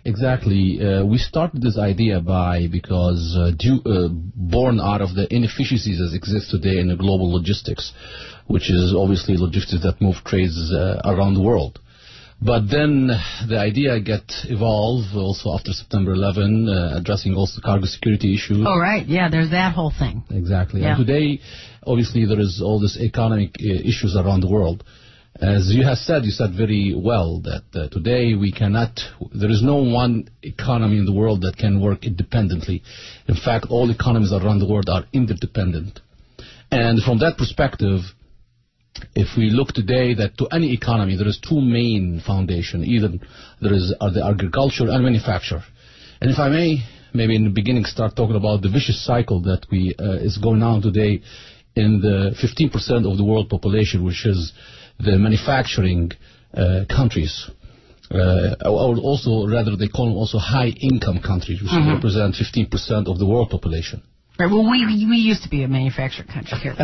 N: Exactly. Uh, we started this idea by because uh, due, uh, born out of the inefficiencies that exist today in the global logistics, which is obviously logistics that move trades uh, around the world. But then the idea get evolved also after September eleventh, uh, addressing also cargo security issues.
B: Oh, right. Yeah, there's that whole thing.
N: Exactly.
B: Yeah.
N: And today, obviously, there is all this economic uh, issues around the world. As you have said, you said very well that uh, today we cannot, there is no one economy in the world that can work independently. In fact, all economies around the world are interdependent. And from that perspective, if we look today that to any economy, there is two main foundation. Either there is uh, the agriculture and manufacture. And if I may, maybe in the beginning start talking about the vicious cycle that we uh, is going on today in the fifteen percent of the world population, which is the manufacturing uh, countries, uh, or also rather they call them also high-income countries, which mm-hmm. represent fifteen percent of the world population.
B: Right, well, we we used to be a manufacturing country here,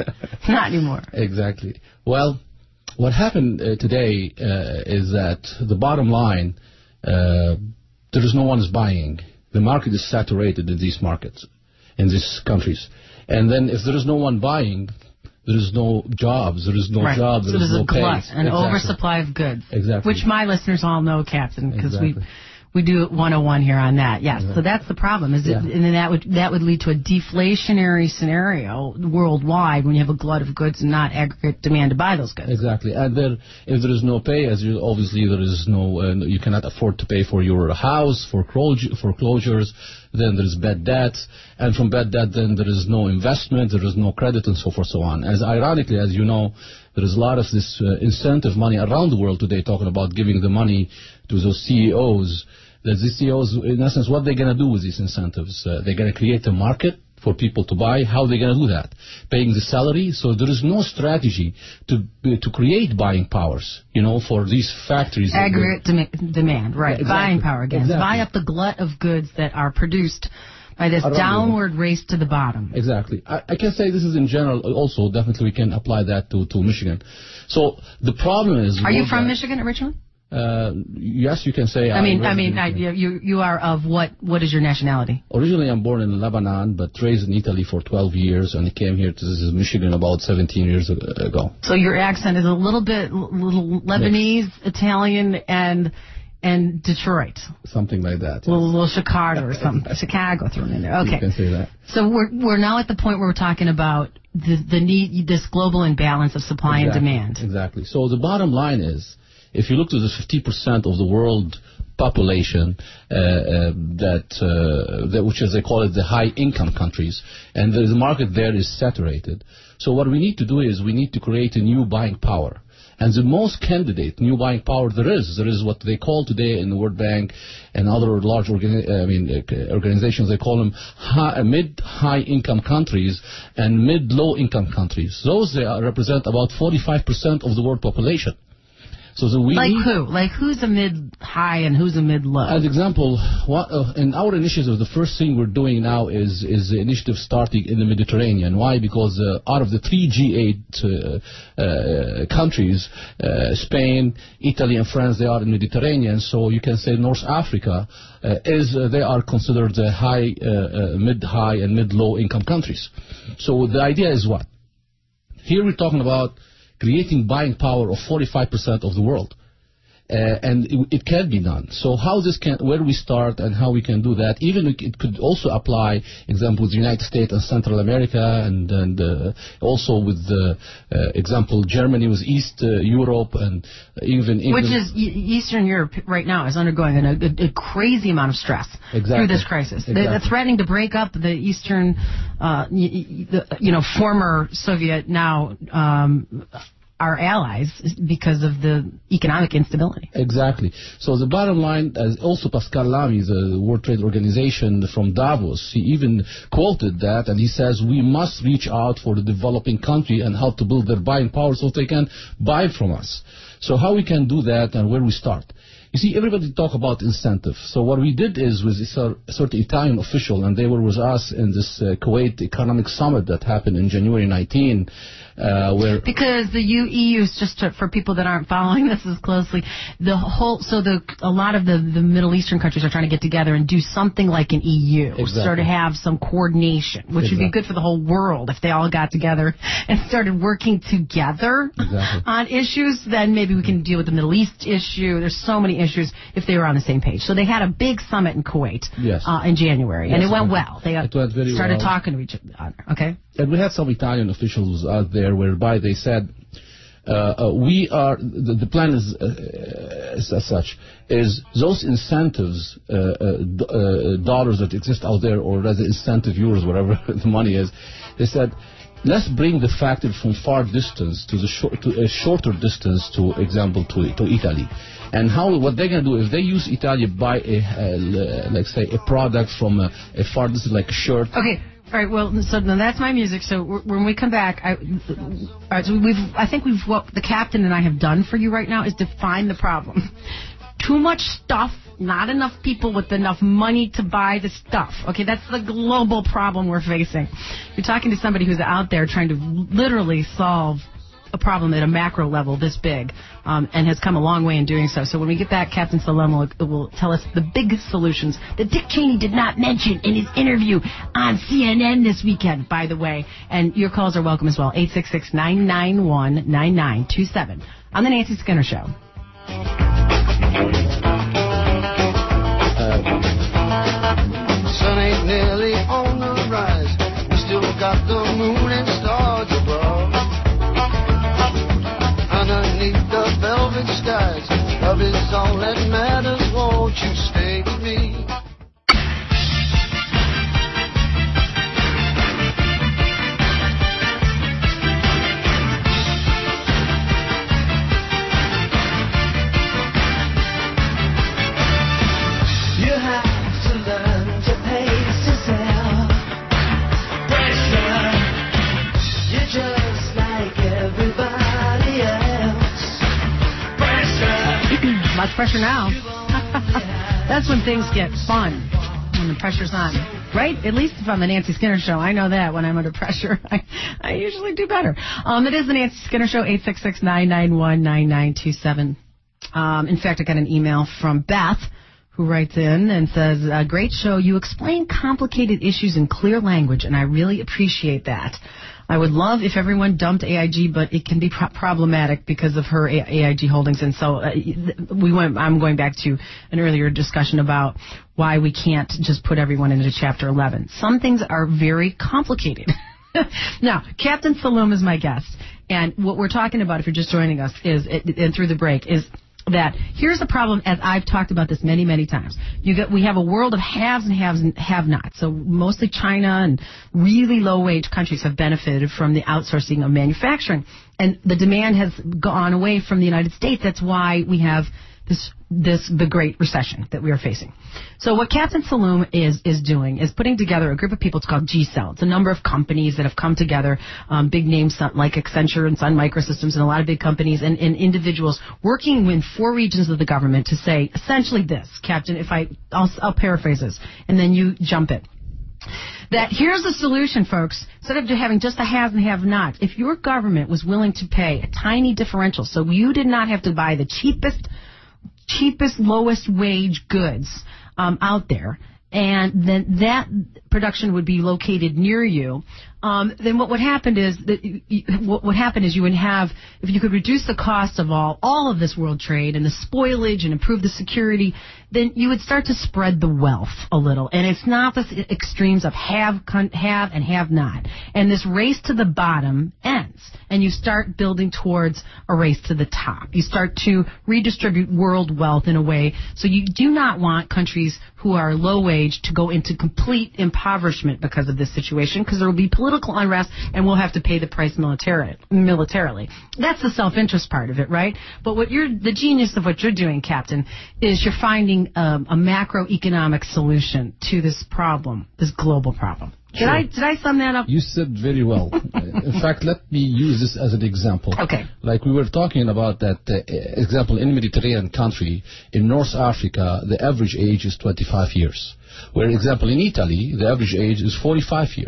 B: not anymore.
N: Exactly. Well, what happened uh, today uh, is that the bottom line, uh, there is no one is buying. The market is saturated in these markets, in these countries, and then if there is no one buying, there is no jobs, there is no
B: right.
N: jobs, there
B: so
N: is
B: there's
N: no
B: a glut,
N: pay.
B: an
N: exactly.
B: oversupply of goods.
N: Exactly.
B: Which my listeners all know, Captain, because
N: exactly.
B: we we do one oh one here on that. Yes,
N: exactly.
B: so that's the problem. Is it,
N: yeah.
B: and then that would that would lead to a deflationary scenario worldwide when you have a glut of goods and not aggregate demand to buy those goods.
N: Exactly. And then if there is no pay, as you obviously there is no, uh, you cannot afford to pay for your house, for foreclosures. Then there is bad debts, and from bad debt, then there is no investment, there is no credit, and so forth, so on. As ironically, as you know, there is a lot of this uh, incentive money around the world today, talking about giving the money to those C E Os. That these C E Os, in essence, what they're going to do with these incentives? Uh, they're going to create a market for people to buy. How are they going to do that? Paying the salary. So there is no strategy to to create buying powers, you know, for these factories.
B: Aggregate dem- demand, right.
N: Yeah, exactly.
B: Buying power again.
N: Exactly.
B: Buy up the glut of goods that are produced by this
N: Around
B: downward race to the bottom.
N: Exactly. I, I can say this is in general. Also, definitely we can apply that to, to Michigan. So the problem is...
B: Are you from Michigan originally?
N: Uh, yes, you can say.
B: I mean, I mean, I, you you are of what? What is your nationality?
N: Originally, I'm born in Lebanon, but raised in Italy for twelve years, and I came here to Michigan about seventeen years ago.
B: So your accent is a little bit, little Lebanese, Mixed. Italian, and and Detroit.
N: Something like that. Yes.
B: A little, little Chicago or something. Chicago thrown in there. Okay.
N: You can say that.
B: So we're we're now at the point where we're talking about the the need, this global imbalance of supply
N: exactly.
B: and demand.
N: Exactly. So the bottom line is, if you look to the fifty percent of the world population, uh, uh, that, uh, that which as they call it the high-income countries, and the, the market there is saturated. So what we need to do is we need to create a new buying power. And the most candidate new buying power there is, there is what they call today in the World Bank and other large organi- I mean, uh, organizations, they call them high, mid-high income countries and mid-low income countries. Those they are, represent about forty-five percent of the world population. So the we
B: like
N: need,
B: who? Like who's a mid-high and who's a mid-low?
N: As example, what, uh, in our initiative, the first thing we're doing now is is the initiative starting in the Mediterranean. Why? Because uh, out of the three G eight uh, uh, countries, uh, Spain, Italy, and France, they are in the Mediterranean. So you can say North Africa uh, is uh, they are considered the high, uh, uh, mid-high, and mid-low income countries. So the idea is what? Here we're talking about creating buying power of forty-five percent of the world. Uh, and it, it can be done. So how this can, where we start and how we can do that, even it could also apply, example, with the United States and Central America, and, and uh, also with the uh, example, Germany with East uh, Europe, and even... even
B: Which is, e- Eastern Europe right now is undergoing a, a, a crazy amount of stress
N: exactly.
B: through this crisis.
N: Exactly.
B: They're threatening to break up the Eastern, uh, y- y- the, you know, former Soviet, now... Um, our allies because of the economic instability.
N: Exactly. So the bottom line, as also Pascal Lamy, the World Trade Organization from Davos, he even quoted that, and he says we must reach out for the developing country and help to build their buying power so they can buy from us. So how we can do that and where we start? You see, everybody talk about incentives. So what we did is with this uh, certain Italian official, and they were with us in this uh, Kuwait Economic Summit that happened in January nineteenth. uh, where
B: because the U E U, just to, for people that aren't following this as closely, the whole so the a lot of the, the Middle Eastern countries are trying to get together and do something like an E U,
N: exactly.
B: sort of have some coordination, which exactly. would be good for the whole world if they all got together and started working together
N: exactly.
B: on issues. Then maybe we can deal with the Middle East issue. There's so many issues if they were on the same page. So they had a big summit in Kuwait
N: yes.
B: uh, in January,
N: yes,
B: and it went
N: it
B: well. They
N: it went very
B: started
N: well.
B: talking to each other. Okay.
N: And we had some Italian officials out there whereby they said, uh, uh, we are, the, the plan is, uh, is as such, is those incentives, uh, uh, d- uh, dollars that exist out there, or rather incentive euros, whatever the money is, they said, let's bring the factory from far distance to the short, to a shorter distance, to example, to, to Italy. And how, what they're going to do, if they use Italy, buy a, uh, like say, a product from a, a far distance, like a shirt.
B: Okay. All right. Well, so now that's my music. So when we come back, I, all right. So we've, I think we've what the captain and I have done for you right now is define the problem. Too much stuff, not enough people with enough money to buy the stuff. Okay, that's the global problem we're facing. You're talking to somebody who's out there trying to literally solve a problem at a macro level this big, um, and has come a long way in doing so. So when we get back, Captain Salam will, will tell us the big solutions that Dick Cheney did not mention in his interview on C N N this weekend, by the way. And your calls are welcome as well. eight six six, nine nine one, nine nine two seven on The Nancy Skinner Show.
K: Sun ain't nearly on the rise. We still got the moon and stars above. Underneath the velvet skies, love is all that matters. Won't you stay with me? You have to learn to pace yourself. Pressure, you're just like everybody else. Pressure.
B: Much pressure now. That's when things get fun, when the pressure's on. Right? At least if I'm the Nancy Skinner Show, I know that when I'm under pressure, I, I usually do better. Um, it is the Nancy Skinner Show, eight six six, nine nine one, nine nine two seven. Um, in fact, I got an email from Beth, who writes in and says, uh, great show. You explain complicated issues in clear language, and I really appreciate that. I would love if everyone dumped A I G, but it can be pro- problematic because of her A I G holdings. And so uh, we went. I'm going back to an earlier discussion about why we can't just put everyone into Chapter eleven. Some things are very complicated. Now, Captain Saloom is my guest, and what we're talking about, if you're just joining us, is and through the break, is that here's the problem, as I've talked about this many, many times. You get, we have a world of haves and haves and have-nots. So mostly China and really low-wage countries have benefited from the outsourcing of manufacturing. And the demand has gone away from the United States. That's why we have this this the Great Recession that we are facing. So what Captain Saloom is is doing is putting together a group of people. It's called G-Cell. It's a number of companies that have come together, um, big names like Accenture and Sun Microsystems and a lot of big companies and, and individuals working in four regions of the government to say essentially this, Captain, if I, I'll, I'll paraphrase this, and then you jump it. That here's the solution, folks. Instead of having just a have and have not, if your government was willing to pay a tiny differential so you did not have to buy the cheapest cheapest, lowest wage goods um, out there, and then that production would be located near you, um, then what would happen is that you, what would happen is you would have, if you could reduce the cost of all all of this world trade and the spoilage and improve the security, then you would start to spread the wealth a little. And it's not the extremes of have have and have not. And this race to the bottom ends, and you start building towards a race to the top. You start to redistribute world wealth in a way so you do not want countries who are low wage to go into complete impoverishment because of this situation, because there will be political unrest and we'll have to pay the price militari- militarily. That's the self-interest part of it, right? But what you're, the genius of what you're doing, Captain, is you're finding um, a macroeconomic solution to this problem, this global problem. Did
N: Sure.
B: I did I sum that up?
N: You said very well. In fact, let me use this as an example.
B: Okay.
N: Like we were talking about that uh, example in Mediterranean country, in North Africa, the average age is twenty-five years. Where, example, in Italy, the average age is forty-five years.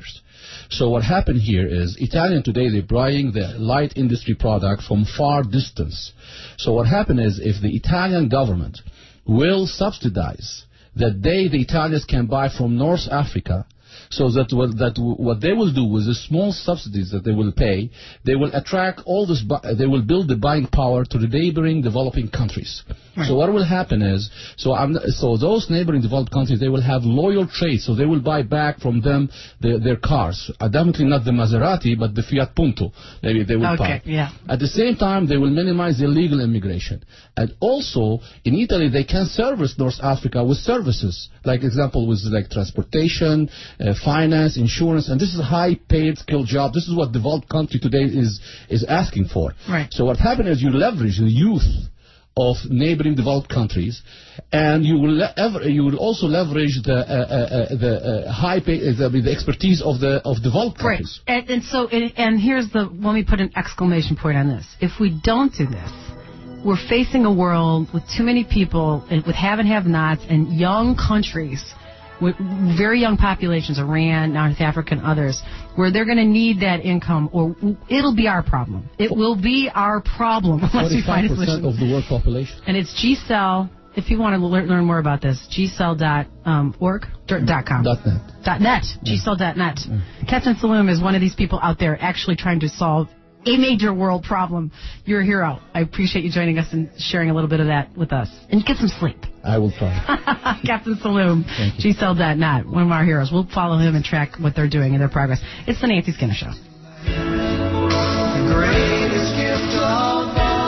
N: So what happened here is Italian today, they're buying the light industry product from far distance. So what happened is if the Italian government will subsidize that they, the Italians, can buy from North Africa, so that what, that what they will do with the small subsidies that they will pay, they will attract all this, they will build the buying power to the neighboring developing countries. Right. So what will happen is, so I'm, so those neighboring developed countries, they will have loyal trade, so they will buy back from them the, their cars. Uh, definitely not the Maserati, but the Fiat Punto. Maybe they will
B: okay,
N: buy.
B: Yeah.
N: At the same time, they will minimize illegal immigration. And also, in Italy, they can service North Africa with services, like example with like transportation, uh, finance, insurance, and this is a high-paid, skilled job. This is what developed country today is is asking for.
B: Right.
N: So what happened is you leverage the youth of neighboring developed countries, and you will le- you will also leverage the uh, uh, the uh, high pay, the, the expertise of the of developed countries.
B: Right. And, and so, and, and here's the let me put an exclamation point on this. If we don't do this, we're facing a world with too many people, and with have and have-nots, and young countries with very young populations, Iran, North Africa, and others, where they're going to need that income, or it'll be our problem. It will be our problem unless we find a solution.
N: forty-five percent of the world population.
B: And it's G C E L. If you want to learn, learn more about this, G C E L dot org, dot com.
N: Dot net.
B: Dot net. G C E L dot net. Mm. Captain Saloom is one of these people out there actually trying to solve a major world problem. You're a hero. I appreciate you joining us and sharing a little bit of that with us. And get some sleep.
N: I will try.
B: Captain Saloom, G C E L dot net, one of our heroes. We'll follow him and track what they're doing and their progress. It's the Nancy Skinner Show.
K: The greatest gift of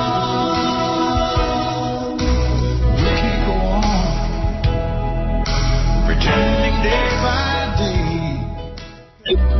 K: all. We'll keep on pretending day by day.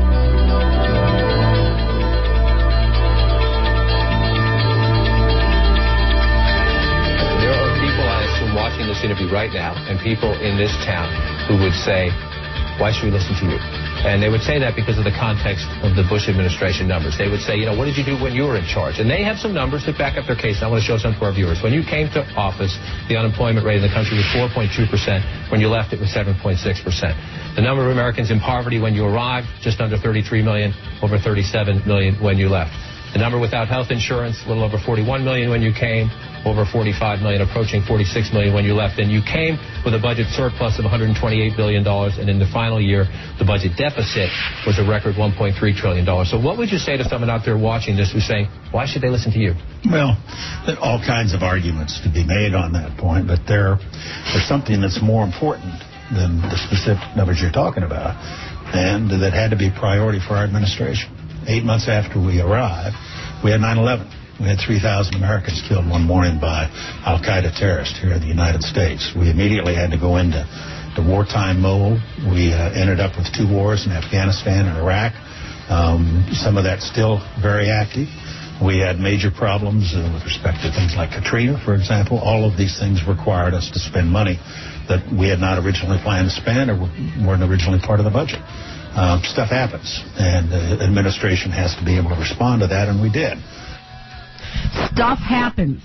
H: Watching this interview right now, and people in this town who would say, why should we listen to you? And they would say that because of the context of the Bush administration numbers. They would say, you know, what did you do when you were in charge? And they have some numbers that back up their case. I want to show some to our viewers. When you came to office, the unemployment rate in the country was four point two percent. When you left, it was seven point six percent. The number of Americans in poverty when you arrived, just under thirty-three million, over thirty-seven million when you left. The number without health insurance, a little over forty-one million when you came, over forty-five million, approaching forty-six million when you left. And you came with a budget surplus of one hundred twenty-eight billion dollars, and in the final year, the budget deficit was a record one point three trillion dollars. So what would you say to someone out there watching this who's saying, why should they listen to you?
I: Well, there are all kinds of arguments to be made on that point, but there, there's something that's more important than the specific numbers you're talking about, and that had to be priority for our administration. Eight months after we arrived, we had nine eleven. We had three thousand Americans killed one morning by al-Qaeda terrorists here in the United States. We immediately had to go into the wartime mode. We uh, ended up with two wars in Afghanistan and Iraq. Um, some of that's still very active. We had major problems uh, with respect to things like Katrina, for example. All of these things required us to spend money that we had not originally planned to spend or weren't originally part of the budget. Um, stuff happens, and the uh, administration has to be able to respond to that, and we did.
B: Stuff happens.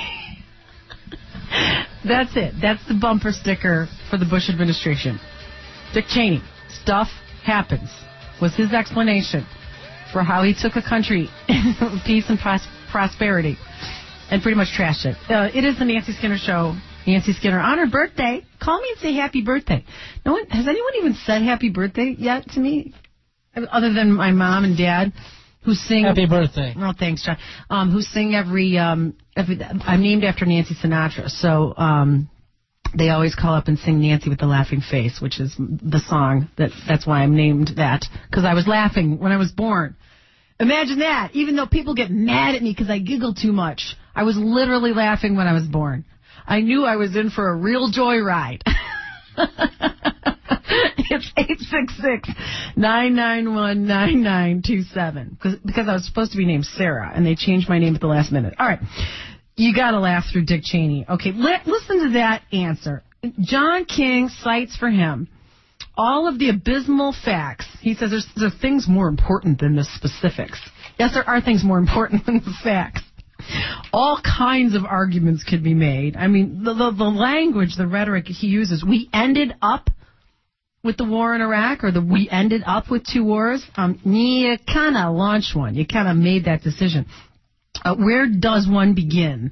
B: That's it. That's the bumper sticker for the Bush administration. Dick Cheney, stuff happens, was his explanation for how he took a country in peace and pros- prosperity and pretty much trashed it. Uh, it is the Nancy Skinner Show. Nancy Skinner on her birthday. Call me and say happy birthday. No one has anyone even said happy birthday yet to me, other than my mom and dad, who sing
O: happy birthday.
B: Oh, thanks, John. Um, who sing every um, every. I'm named after Nancy Sinatra, so um, they always call up and sing Nancy with the Laughing Face, which is the song that that's why I'm named that, because I was laughing when I was born. Imagine that. Even though people get mad at me because I giggle too much, I was literally laughing when I was born. I knew I was in for a real joyride. It's eight six six, nine nine one, nine nine two seven. Because, because I was supposed to be named Sarah, and they changed my name at the last minute. All right. You got to laugh through Dick Cheney. Okay, let, listen to that answer. John King cites for him all of the abysmal facts. He says there's, there are things more important than the specifics. Yes, there are things more important than the facts. All kinds of arguments could be made. I mean, the, the, the language, the rhetoric he uses, we ended up with the war in Iraq, or the we ended up with two wars, um, you kind of launched one. You kind of made that decision. Uh, where does one begin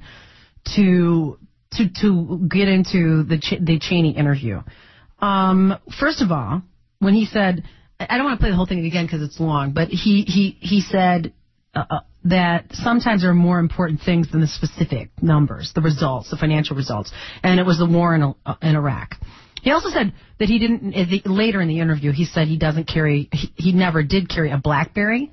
B: to to to get into the Ch- the Cheney interview? Um, first of all, when he said, I don't want to play the whole thing again because it's long, but he he he said uh, that sometimes there are more important things than the specific numbers, the results, the financial results, and it was the war in uh, in Iraq. He also said that he didn't, later in the interview, he said he doesn't carry, he, he never did carry a BlackBerry.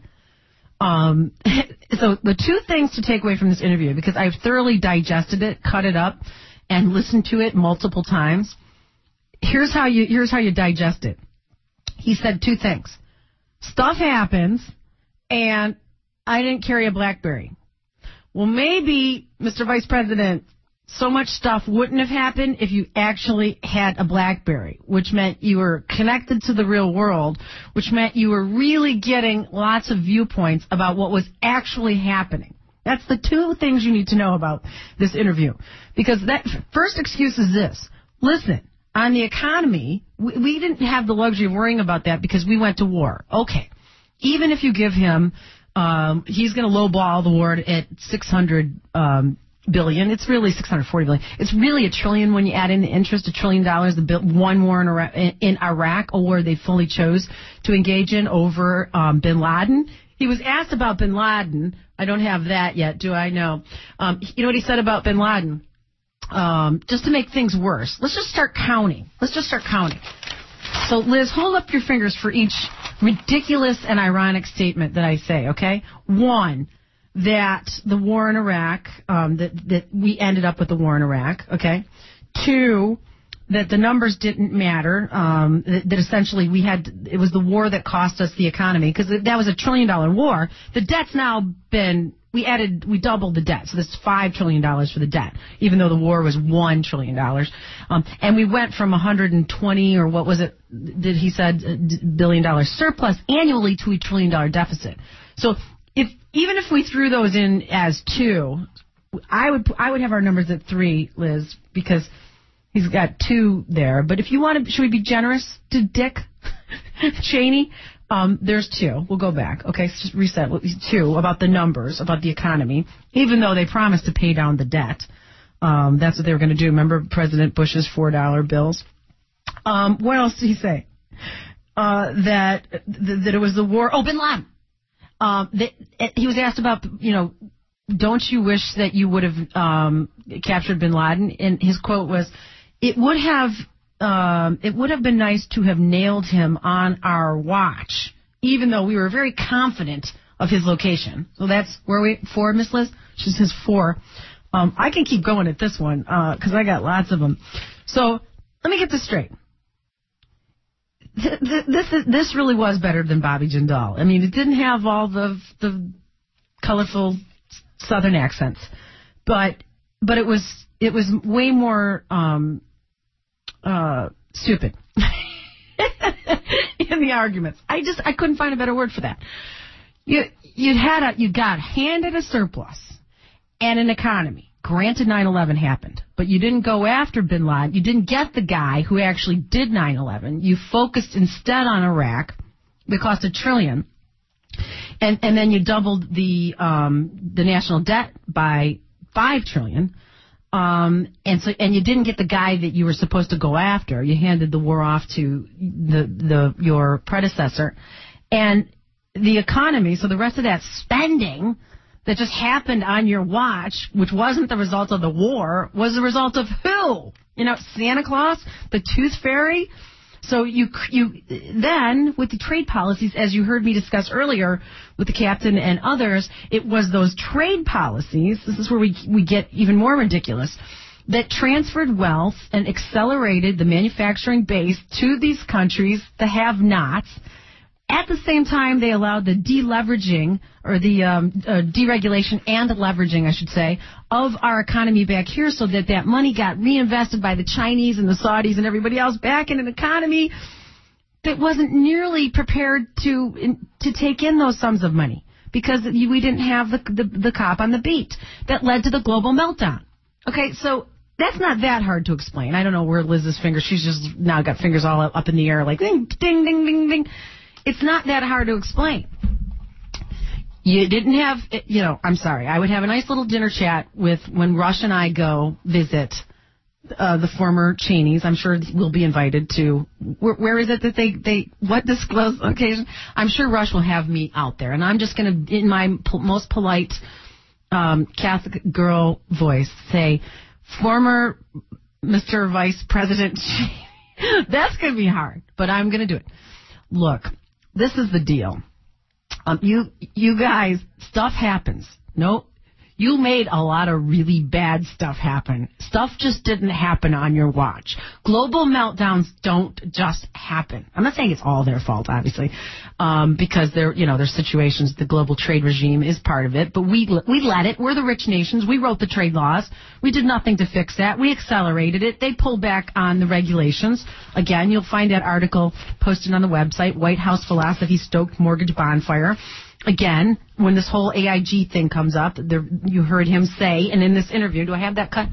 B: Um, so the two things to take away from this interview, because I've thoroughly digested it, cut it up, and listened to it multiple times. Here's how you, here's how you digest it. He said two things. Stuff happens, and I didn't carry a BlackBerry. Well, maybe, Mister Vice President, so much stuff wouldn't have happened if you actually had a BlackBerry, which meant you were connected to the real world, which meant you were really getting lots of viewpoints about what was actually happening. That's the two things you need to know about this interview. Because that first excuse is this. Listen, on the economy, we, we didn't have the luxury of worrying about that because we went to war. Okay. Even if you give him, um, he's going to lowball the war at six hundred um billion. It's really six hundred forty billion. It's really a trillion when you add in the interest, a trillion dollars. The bill, one war in Iraq, in Iraq, a war they fully chose to engage in over um, bin Laden. He was asked about bin Laden. I don't have that yet, do I? No. Um, you know what he said about bin Laden? Um, just to make things worse, let's just start counting. Let's just start counting. So, Liz, hold up your fingers for each ridiculous and ironic statement that I say, okay? One, that the war in Iraq, um, that, that we ended up with the war in Iraq, okay? Two, that the numbers didn't matter, um, that, that essentially we had, it was the war that cost us the economy, because that was a trillion dollar war. The debt's now been, we added, we doubled the debt, so this is five trillion dollars for the debt, even though the war was one trillion dollars. Um, and we went from one hundred twenty, or what was it, did he said, billion dollar surplus annually to a trillion dollar deficit. So, If even if we threw those in as two, I would I would have our numbers at three, Liz, because he's got two there. But if you want to, should we be generous to Dick Cheney? Um, there's two. We'll go back. Okay, so just reset. Two about the numbers, about the economy. Even though they promised to pay down the debt, um, that's what they were going to do. Remember President Bush's four dollar bills? Um, what else did he say? Uh, that that it was the war. Oh, bin Laden. Um, that, he was asked about, you know, don't you wish that you would have um, captured bin Laden? And his quote was, "It would have, um, it would have been nice to have nailed him on our watch, even though we were very confident of his location." So that's where we four, Miss Liz. She says four. Um, I can keep going at this one because uh, I got lots of them. So let me get this straight. This is, this really was better than Bobby Jindal. I mean, it didn't have all the the colorful Southern accents, but but it was it was way more um, uh, stupid in the arguments. I just I couldn't find a better word for that. You you had a you got handed a surplus and an economy. Granted, nine eleven happened, but you didn't go after bin Laden. You didn't get the guy who actually did nine eleven. You focused instead on Iraq. It cost a trillion, and and then you doubled the um, the national debt by five trillion. Um, and so and you didn't get the guy that you were supposed to go after. You handed the war off to the the your predecessor, and the economy. So the rest of that spending that just happened on your watch, which wasn't the result of the war, was the result of who? You know, Santa Claus, the Tooth Fairy. So you you then, with the trade policies, as you heard me discuss earlier with the captain and others, it was those trade policies, this is where we we get even more ridiculous, that transferred wealth and accelerated the manufacturing base to these countries, the have-nots. At the same time, they allowed the deleveraging, or the um, uh, deregulation and leveraging, I should say, of our economy back here, so that that money got reinvested by the Chinese and the Saudis and everybody else back in an economy that wasn't nearly prepared to in, to take in those sums of money, because we didn't have the, the the cop on the beat. That led to the global meltdown. Okay, so That's not that hard to explain. I don't know where Liz's fingers, she's just now got fingers all up in the air like ding, ding, ding, ding, ding. It's not that hard to explain. You didn't have, you know, I'm sorry, I would have a nice little dinner chat with, when Rush and I go visit uh, the former Cheneys. I'm sure we'll be invited to, where, where is it that they, they, what disclosed occasion? I'm sure Rush will have me out there, and I'm just going to, in my po- most polite um, Catholic girl voice, say, former Mister Vice President Cheney. That's going to be hard, but I'm going to do it. Look, this is the deal. Um, you, you guys, stuff happens. No, you made a lot of really bad stuff happen. Stuff just didn't happen on your watch. Global meltdowns don't just happen. I'm not saying it's all their fault, obviously, um, because there, you know, there's situations. The global trade regime is part of it, but we we let it. We're the rich nations. We wrote the trade laws. We did nothing to fix that. We accelerated it. They pulled back on the regulations. Again, you'll find that article posted on the website. White House philosophy stoked mortgage bonfire. Again, when this whole A I G thing comes up, there, you heard him say, and in this interview, do I have that cut?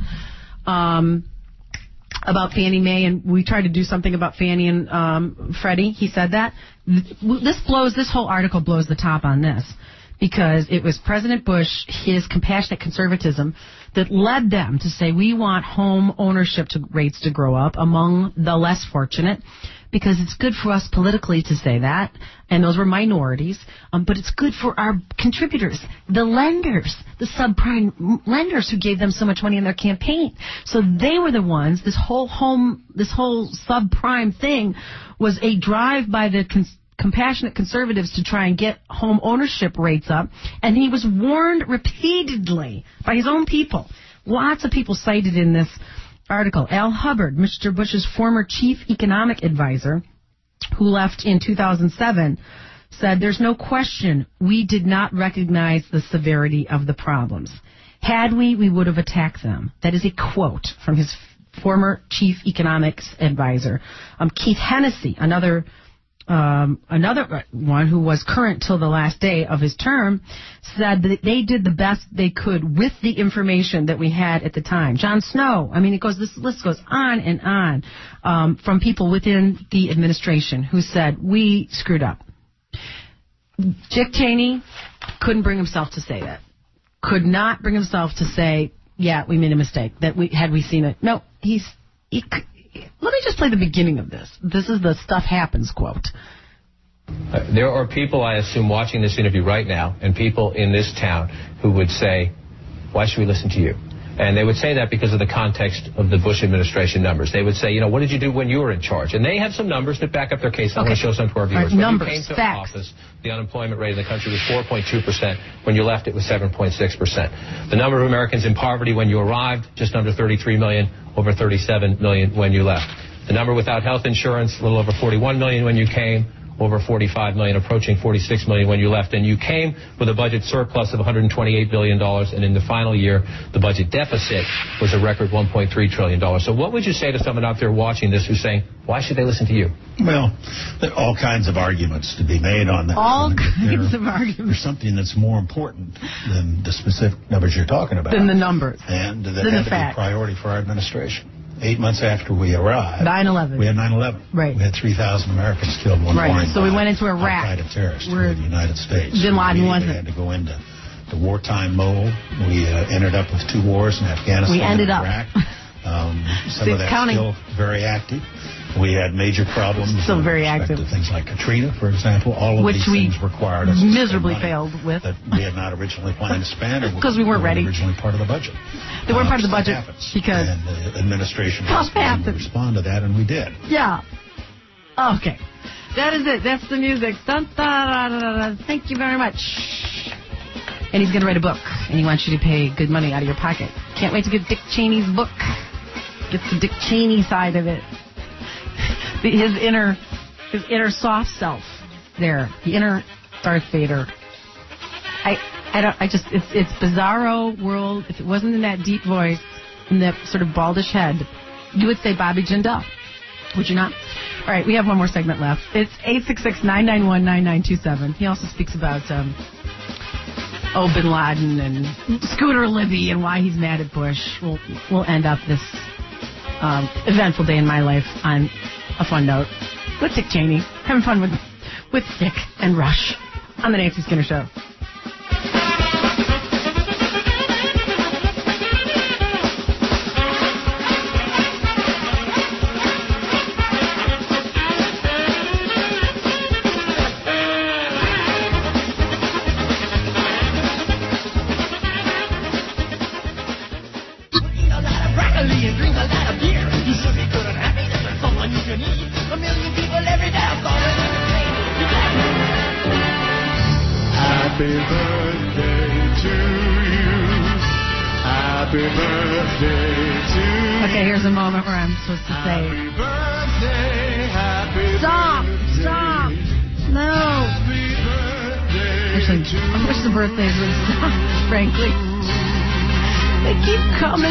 B: Um, about Fannie Mae, and we tried to do something about Fannie and um, Freddie. He said that. This blows, this whole article blows the top on this, because it was President Bush, his compassionate conservatism, that led them to say we want home ownership to, rates to grow up among the less fortunate, because it's good for us politically to say that, and those were minorities, um, but it's good for our contributors, the lenders, the subprime lenders who gave them so much money in their campaign. So they were the ones, this whole home, this whole subprime thing was a drive by the cons- compassionate conservatives to try and get home ownership rates up, and he was warned repeatedly by his own people. Lots of people cited in this article. Al Hubbard, Mister Bush's former chief economic advisor, who left in two thousand seven, said, "There's no question we did not recognize the severity of the problems. Had we, we would have attacked them." That is a quote from his former chief economics advisor. Um, Keith Hennessy, another Um, another one who was current till the last day of his term, said that they did the best they could with the information that we had at the time. Jon Snow, I mean, it goes, this list goes on and on, um, from people within the administration who said, we screwed up. Dick Cheney couldn't bring himself to say that. Could not bring himself to say, yeah, we made a mistake, that we had we seen it. No, he's... He, let me just play the beginning of this. This is the stuff happens quote.
H: Uh, there are people, I assume, watching this interview right now, and people in this town who would say, why should we listen to you? And they would say that because of the context of the Bush administration numbers. They would say, you know, what did you do when you were in charge? And they have some numbers that back up their case. I
B: okay.
H: want to show some to our viewers.
B: Right,
H: when
B: numbers,
H: you came to
B: facts.
H: office, the unemployment rate in the country was four point two percent. When you left, it was seven point six percent. The number of Americans in poverty when you arrived, just under thirty-three million, over thirty-seven million when you left. The number without health insurance, a little over forty-one million when you came, over forty-five million, approaching forty-six million when you left. And you came with a budget surplus of one hundred twenty-eight billion dollars, and in the final year, the budget deficit was a record one point three trillion dollars. So what would you say to someone out there watching this who's saying, why should they listen to you?
I: Well, there are all kinds of arguments to be made on that.
B: All kinds
I: there,
B: of arguments.
I: There's something that's more important than the specific numbers you're talking about.
B: Than the numbers.
I: And that
B: than
I: had to
B: fact.
I: be a priority for our administration. Eight months after we arrived,
B: nine eleven.
I: We had nine eleven.
B: Right.
I: We had three thousand Americans killed one
B: right.
I: morning.
B: So we went into Iraq.
I: Al-Qaeda terrorists
B: We're
I: in the United States.
B: Bin Laden
I: we
B: wasn't.
I: had to go into the wartime mode. We uh, ended up with two wars in Afghanistan
B: we ended
I: and
B: up.
I: Iraq. Um, some
B: It's
I: of that's
B: counting.
I: still very active. We had major problems.
B: Still very
I: with respect
B: active.
I: to things like Katrina, for example. All of
B: Which
I: these
B: we
I: things required us
B: miserably
I: to spend money
B: failed with.
I: that we had not originally planned to spend.
B: Because we weren't ready.
I: Originally part of the budget.
B: They weren't
I: Uh,
B: part of the budget
I: happens.
B: because
I: and the administration
B: stuff
I: was going to
B: happens.
I: respond to that, and we did.
B: Yeah. Okay. That is it. That's the music. Dun, da, da, da, da, da. Thank you very much. And he's going to write a book, and he wants you to pay good money out of your pocket. Can't wait to get Dick Cheney's book. Get the Dick Cheney side of it. The, his inner, his inner soft self. There, the inner Darth Vader. I, I don't. I just. It's, it's bizarro world. If it wasn't in that deep voice, in that sort of baldish head, you would say Bobby Jindal. Would you not? All right, we have one more segment left. It's eight six six, nine nine one, nine nine two seven. He also speaks about um, oh, Bin Laden and Scooter Libby and why he's mad at Bush. We'll, we'll end up this um, eventful day in my life on a fun note with Dick Cheney. Having fun with, with Dick and Rush on the Nancy Skinner Show.
K: Happy birthday to you. Happy birthday to you.
B: Okay, here's a moment where I'm supposed to say,
K: Happy birthday, happy
B: stop,
K: birthday.
B: stop, no.
K: Happy birthday
B: Actually, I wish the birthdays would stop, frankly. They keep coming.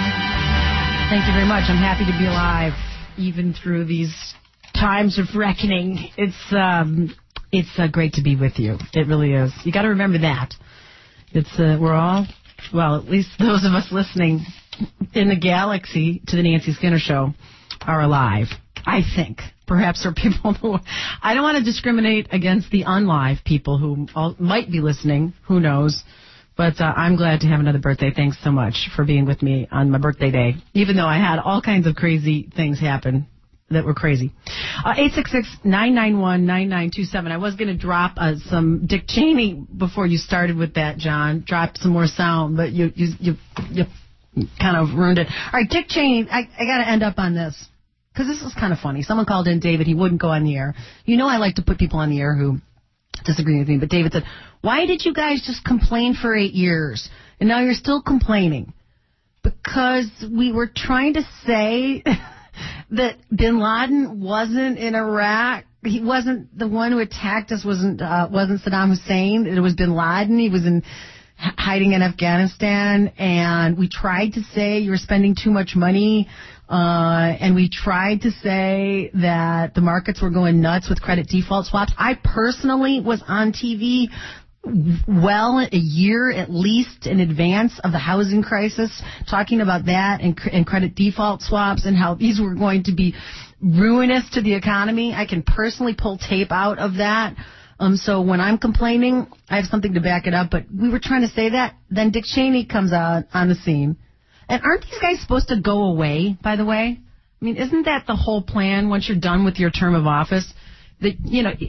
B: Thank you very much. I'm happy to be alive, even through these times of reckoning. It's, um... It's uh, great to be with you. It really is. You got to remember that. It's uh, we're all, well, at least those of us listening in the galaxy to the Nancy Skinner Show are alive. I think. Perhaps there are people who... I don't want to discriminate against the unlive people who all, might be listening. Who knows? But uh, I'm glad to have another birthday. Thanks so much for being with me on my birthday day, even though I had all kinds of crazy things happen that were crazy. Uh, eight six six, nine nine one, nine nine two seven. I was going to drop uh, some Dick Cheney before you started with that, John. Drop some more sound, but you you you, you kind of ruined it. All right, Dick Cheney, I, I got to end up on this, because this is kind of funny. Someone called in, David. He wouldn't go on the air. You know I like to put people on the air who disagree with me, but David said, why did you guys just complain for eight years, and now you're still complaining? Because we were trying to say... that Bin Laden wasn't in Iraq. He wasn't the one who attacked us. wasn't uh, wasn't Saddam Hussein. It was Bin Laden. He was in hiding in Afghanistan. And we tried to say you were spending too much money. Uh, and we tried to say that the markets were going nuts with credit default swaps. I personally was on T V well a year at least in advance of the housing crisis, talking about that and, and credit default swaps and how these were going to be ruinous to the economy. I can personally pull tape out of that. Um, so when I'm complaining, I have something to back it up. But we were trying to say that. Then Dick Cheney comes out on the scene. And aren't these guys supposed to go away, by the way? I mean, isn't that the whole plan once you're done with your term of office? That, you know...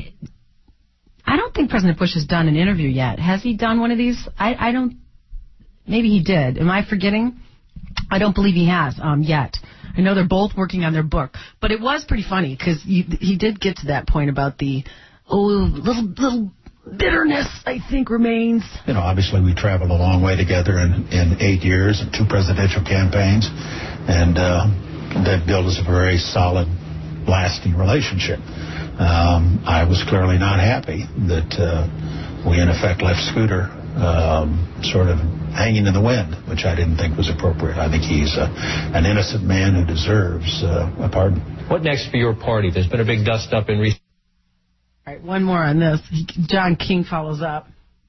B: I don't think President Bush has done an interview yet. Has he done one of these? I, I don't... Maybe he did. Am I forgetting? I don't believe he has um, yet. I know they're both working on their book. But it was pretty funny, because he did get to that point about the, oh, little, little bitterness, I think, remains.
I: You know, obviously we traveled a long way together in, in eight years and two presidential campaigns. And uh, that built us a very solid, lasting relationship. Um, I was clearly not happy that uh, we, in effect, left Scooter um, sort of hanging in the wind, which I didn't think was appropriate. I think he's uh, an innocent man who deserves uh, a pardon.
H: What next for your party? There's been a big dust-up in recent...
B: All right, one more on this. John King follows up.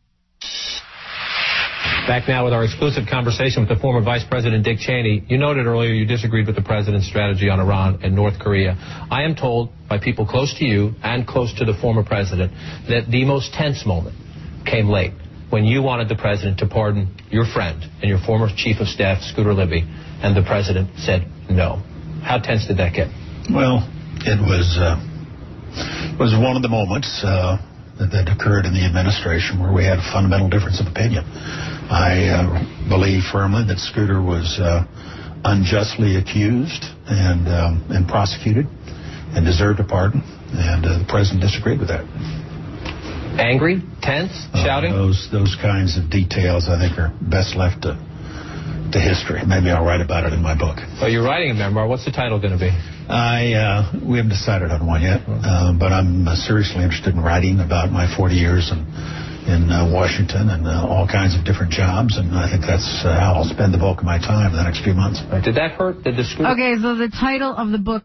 H: Back now with our exclusive conversation with the former Vice President Dick Cheney. You noted earlier you disagreed with the president's strategy on Iran and North Korea. I am told by people close to you and close to the former president that the most tense moment came late, when you wanted the president to pardon your friend and your former chief of staff, Scooter Libby, and the president said no. How tense did that get?
I: Well, it was, uh, was one of the moments uh, that, that occurred in the administration where we had a fundamental difference of opinion. I uh, believe firmly that Scooter was uh, unjustly accused and um, and prosecuted and deserved a pardon, and uh, the president disagreed with that.
H: Angry, tense, shouting?
I: Uh, those those kinds of details, I think, are best left to to history. Maybe I'll write about it in my book.
H: Oh, you're writing a memoir. What's the title going to be?
I: I uh, we haven't decided on one yet, uh, but I'm uh, seriously interested in writing about my forty years in, in uh, Washington and uh, all kinds of different jobs, and I think that's uh, how I'll spend the bulk of my time in the next few months.
H: Did that hurt? Did the school?
B: Okay, so the title of the book,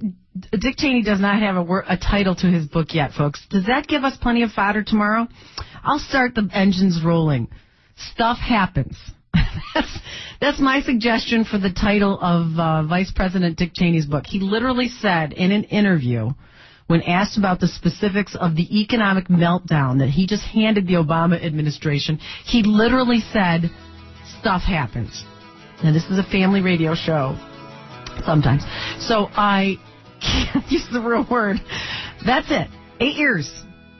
B: Dick Cheney does not have a, wor- a title to his book yet, folks. Does that give us plenty of fodder tomorrow? I'll start the engines rolling. Stuff happens. that's, that's my suggestion for the title of uh, Vice President Dick Cheney's book. He literally said in an interview, when asked about the specifics of the economic meltdown that he just handed the Obama administration, he literally said, stuff happens. Now, this is a family radio show sometimes, so I can't use the real word. That's it. Eight years.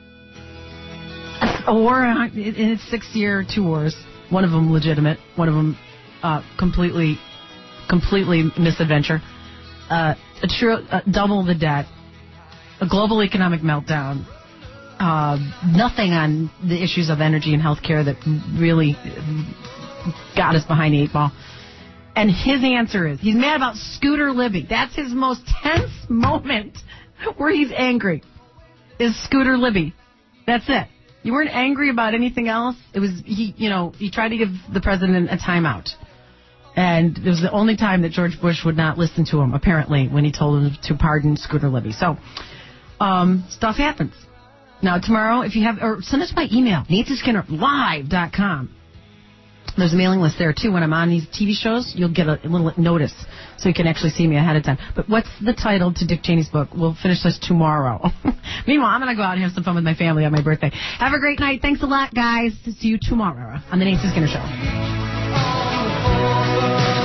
B: A war in its sixth year, two wars. One of them legitimate. One of them uh, completely, completely misadventure. Uh, a true, uh, double the debt. A global economic meltdown. Uh, nothing on the issues of energy and healthcare that really got us behind the eight ball. And his answer is, he's mad about Scooter Libby. That's his most tense moment where he's angry, is Scooter Libby. That's it. You weren't angry about anything else. It was, he, you know, he tried to give the president a timeout. And it was the only time that George Bush would not listen to him, apparently, when he told him to pardon Scooter Libby. So, um, stuff happens. Now, tomorrow, if you have, or send us by email, Nancy Skinner Live dot com. There's a mailing list there, too. When I'm on these T V shows, you'll get a, a little notice so you can actually see me ahead of time. But what's the title to Dick Cheney's book? We'll finish this tomorrow. Meanwhile, I'm going to go out and have some fun with my family on my birthday. Have a great night. Thanks a lot, guys. See you tomorrow on the Nancy Skinner Show.